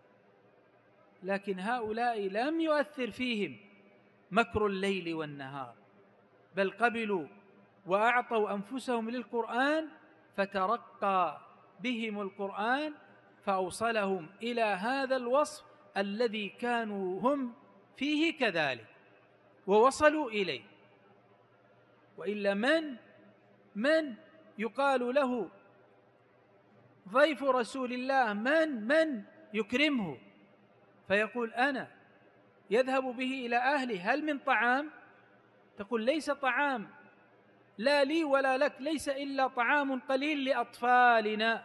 Speaker 1: لكن هؤلاء لم يؤثر فيهم مكر الليل والنهار، بل قبلوا وأعطوا أنفسهم للقرآن، فترقى بهم القرآن فأوصلهم إلى هذا الوصف الذي كانوا هم فيه كذلك ووصلوا إليه. وإلا من من يقال له ضيف رسول الله، من من يكرمه فيقول أنا، يذهب به إلى أهله: هل من طعام؟ تقول: ليس طعام، لا لي ولا لك، ليس إلا طعام قليل لأطفالنا.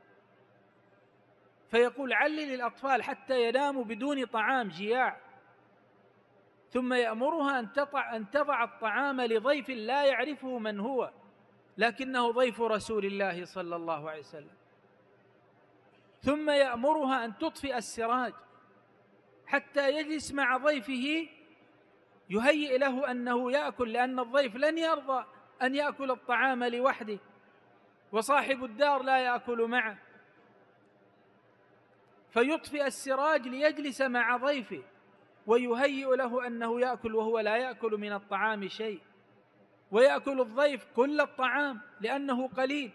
Speaker 1: فيقول: علل الأطفال حتى يناموا بدون طعام جياع، ثم يأمرها أن تضع أن تضع الطعام لضيف لا يعرفه من هو، لكنه ضيف رسول الله صلى الله عليه وسلم. ثم يأمرها أن تطفئ السراج حتى يجلس مع ضيفه، يهيئ له أنه يأكل، لأن الضيف لن يرضى أن يأكل الطعام لوحده، وصاحب الدار لا يأكل معه، فيطفئ السراج ليجلس مع ضيفه، ويهيئ له أنه يأكل وهو لا يأكل من الطعام شيء، ويأكل الضيف كل الطعام لأنه قليل،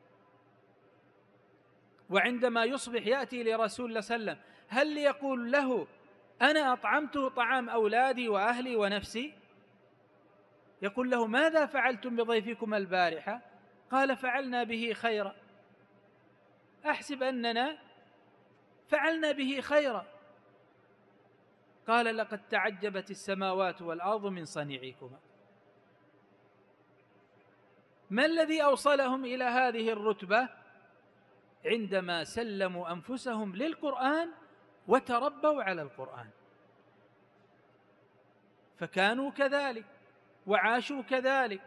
Speaker 1: وعندما يصبح يأتي لرسول الله صلى الله عليه وسلم هل يقول له أنا أطعمته طعام أولادي وأهلي ونفسي؟ يقول له ماذا فعلتم بضيفكم البارحة؟ قال فعلنا به خيرا. أحسب أننا فعلنا به خيرا. قال لقد تعجبت السماوات والأرض من صنيعكما. ما الذي أوصلهم إلى هذه الرتبة؟ عندما سلموا أنفسهم للقرآن وتربوا على القرآن، فكانوا كذلك وعاشوا كذلك.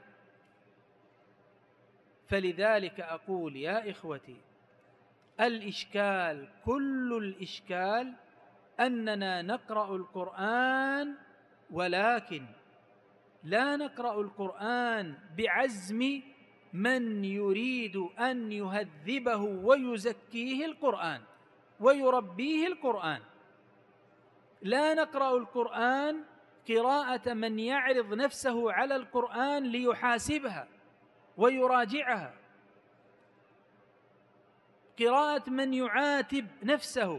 Speaker 1: فلذلك أقول يا إخوتي، الإشكال كل الإشكال أننا نقرأ القرآن ولكن لا نقرأ القرآن بعزم من يريد أن يهذبه ويزكيه القرآن ويربيه القرآن. لا نقرأ القرآن قراءة من يعرض نفسه على القرآن ليحاسبها ويراجعها، قراءة من يعاتب نفسه.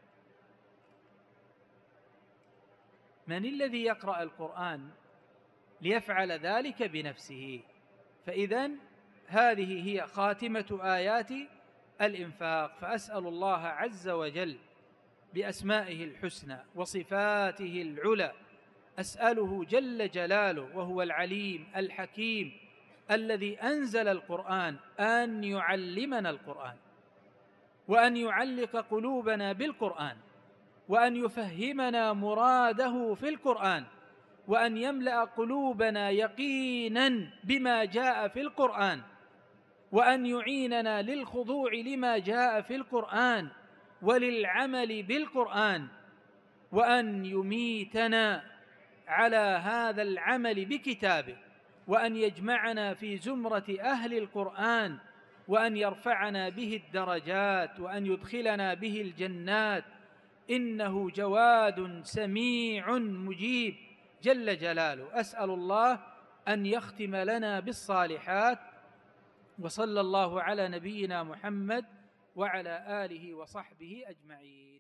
Speaker 1: من الذي يقرأ القرآن ليفعل ذلك بنفسه؟ فإذن هذه هي خاتمة آيات الإنفاق. فأسأل الله عز وجل بأسمائه الحسنى وصفاته العلى، أسأله جل جلاله وهو العليم الحكيم الذي أنزل القرآن أن يعلمنا القرآن، وأن يعلق قلوبنا بالقرآن، وأن يفهمنا مراده في القرآن، وأن يملأ قلوبنا يقينا بما جاء في القرآن، وأن يعيننا للخضوع لما جاء في القرآن وللعمل بالقرآن، وأن يميتنا على هذا العمل بكتابه، وأن يجمعنا في زمرة أهل القرآن، وأن يرفعنا به الدرجات، وأن يدخلنا به الجنات، إنه جواد سميع مجيب جل جلاله. أسأل الله أن يختم لنا بالصالحات، وصلى الله على نبينا محمد وعلى آله وصحبه أجمعين.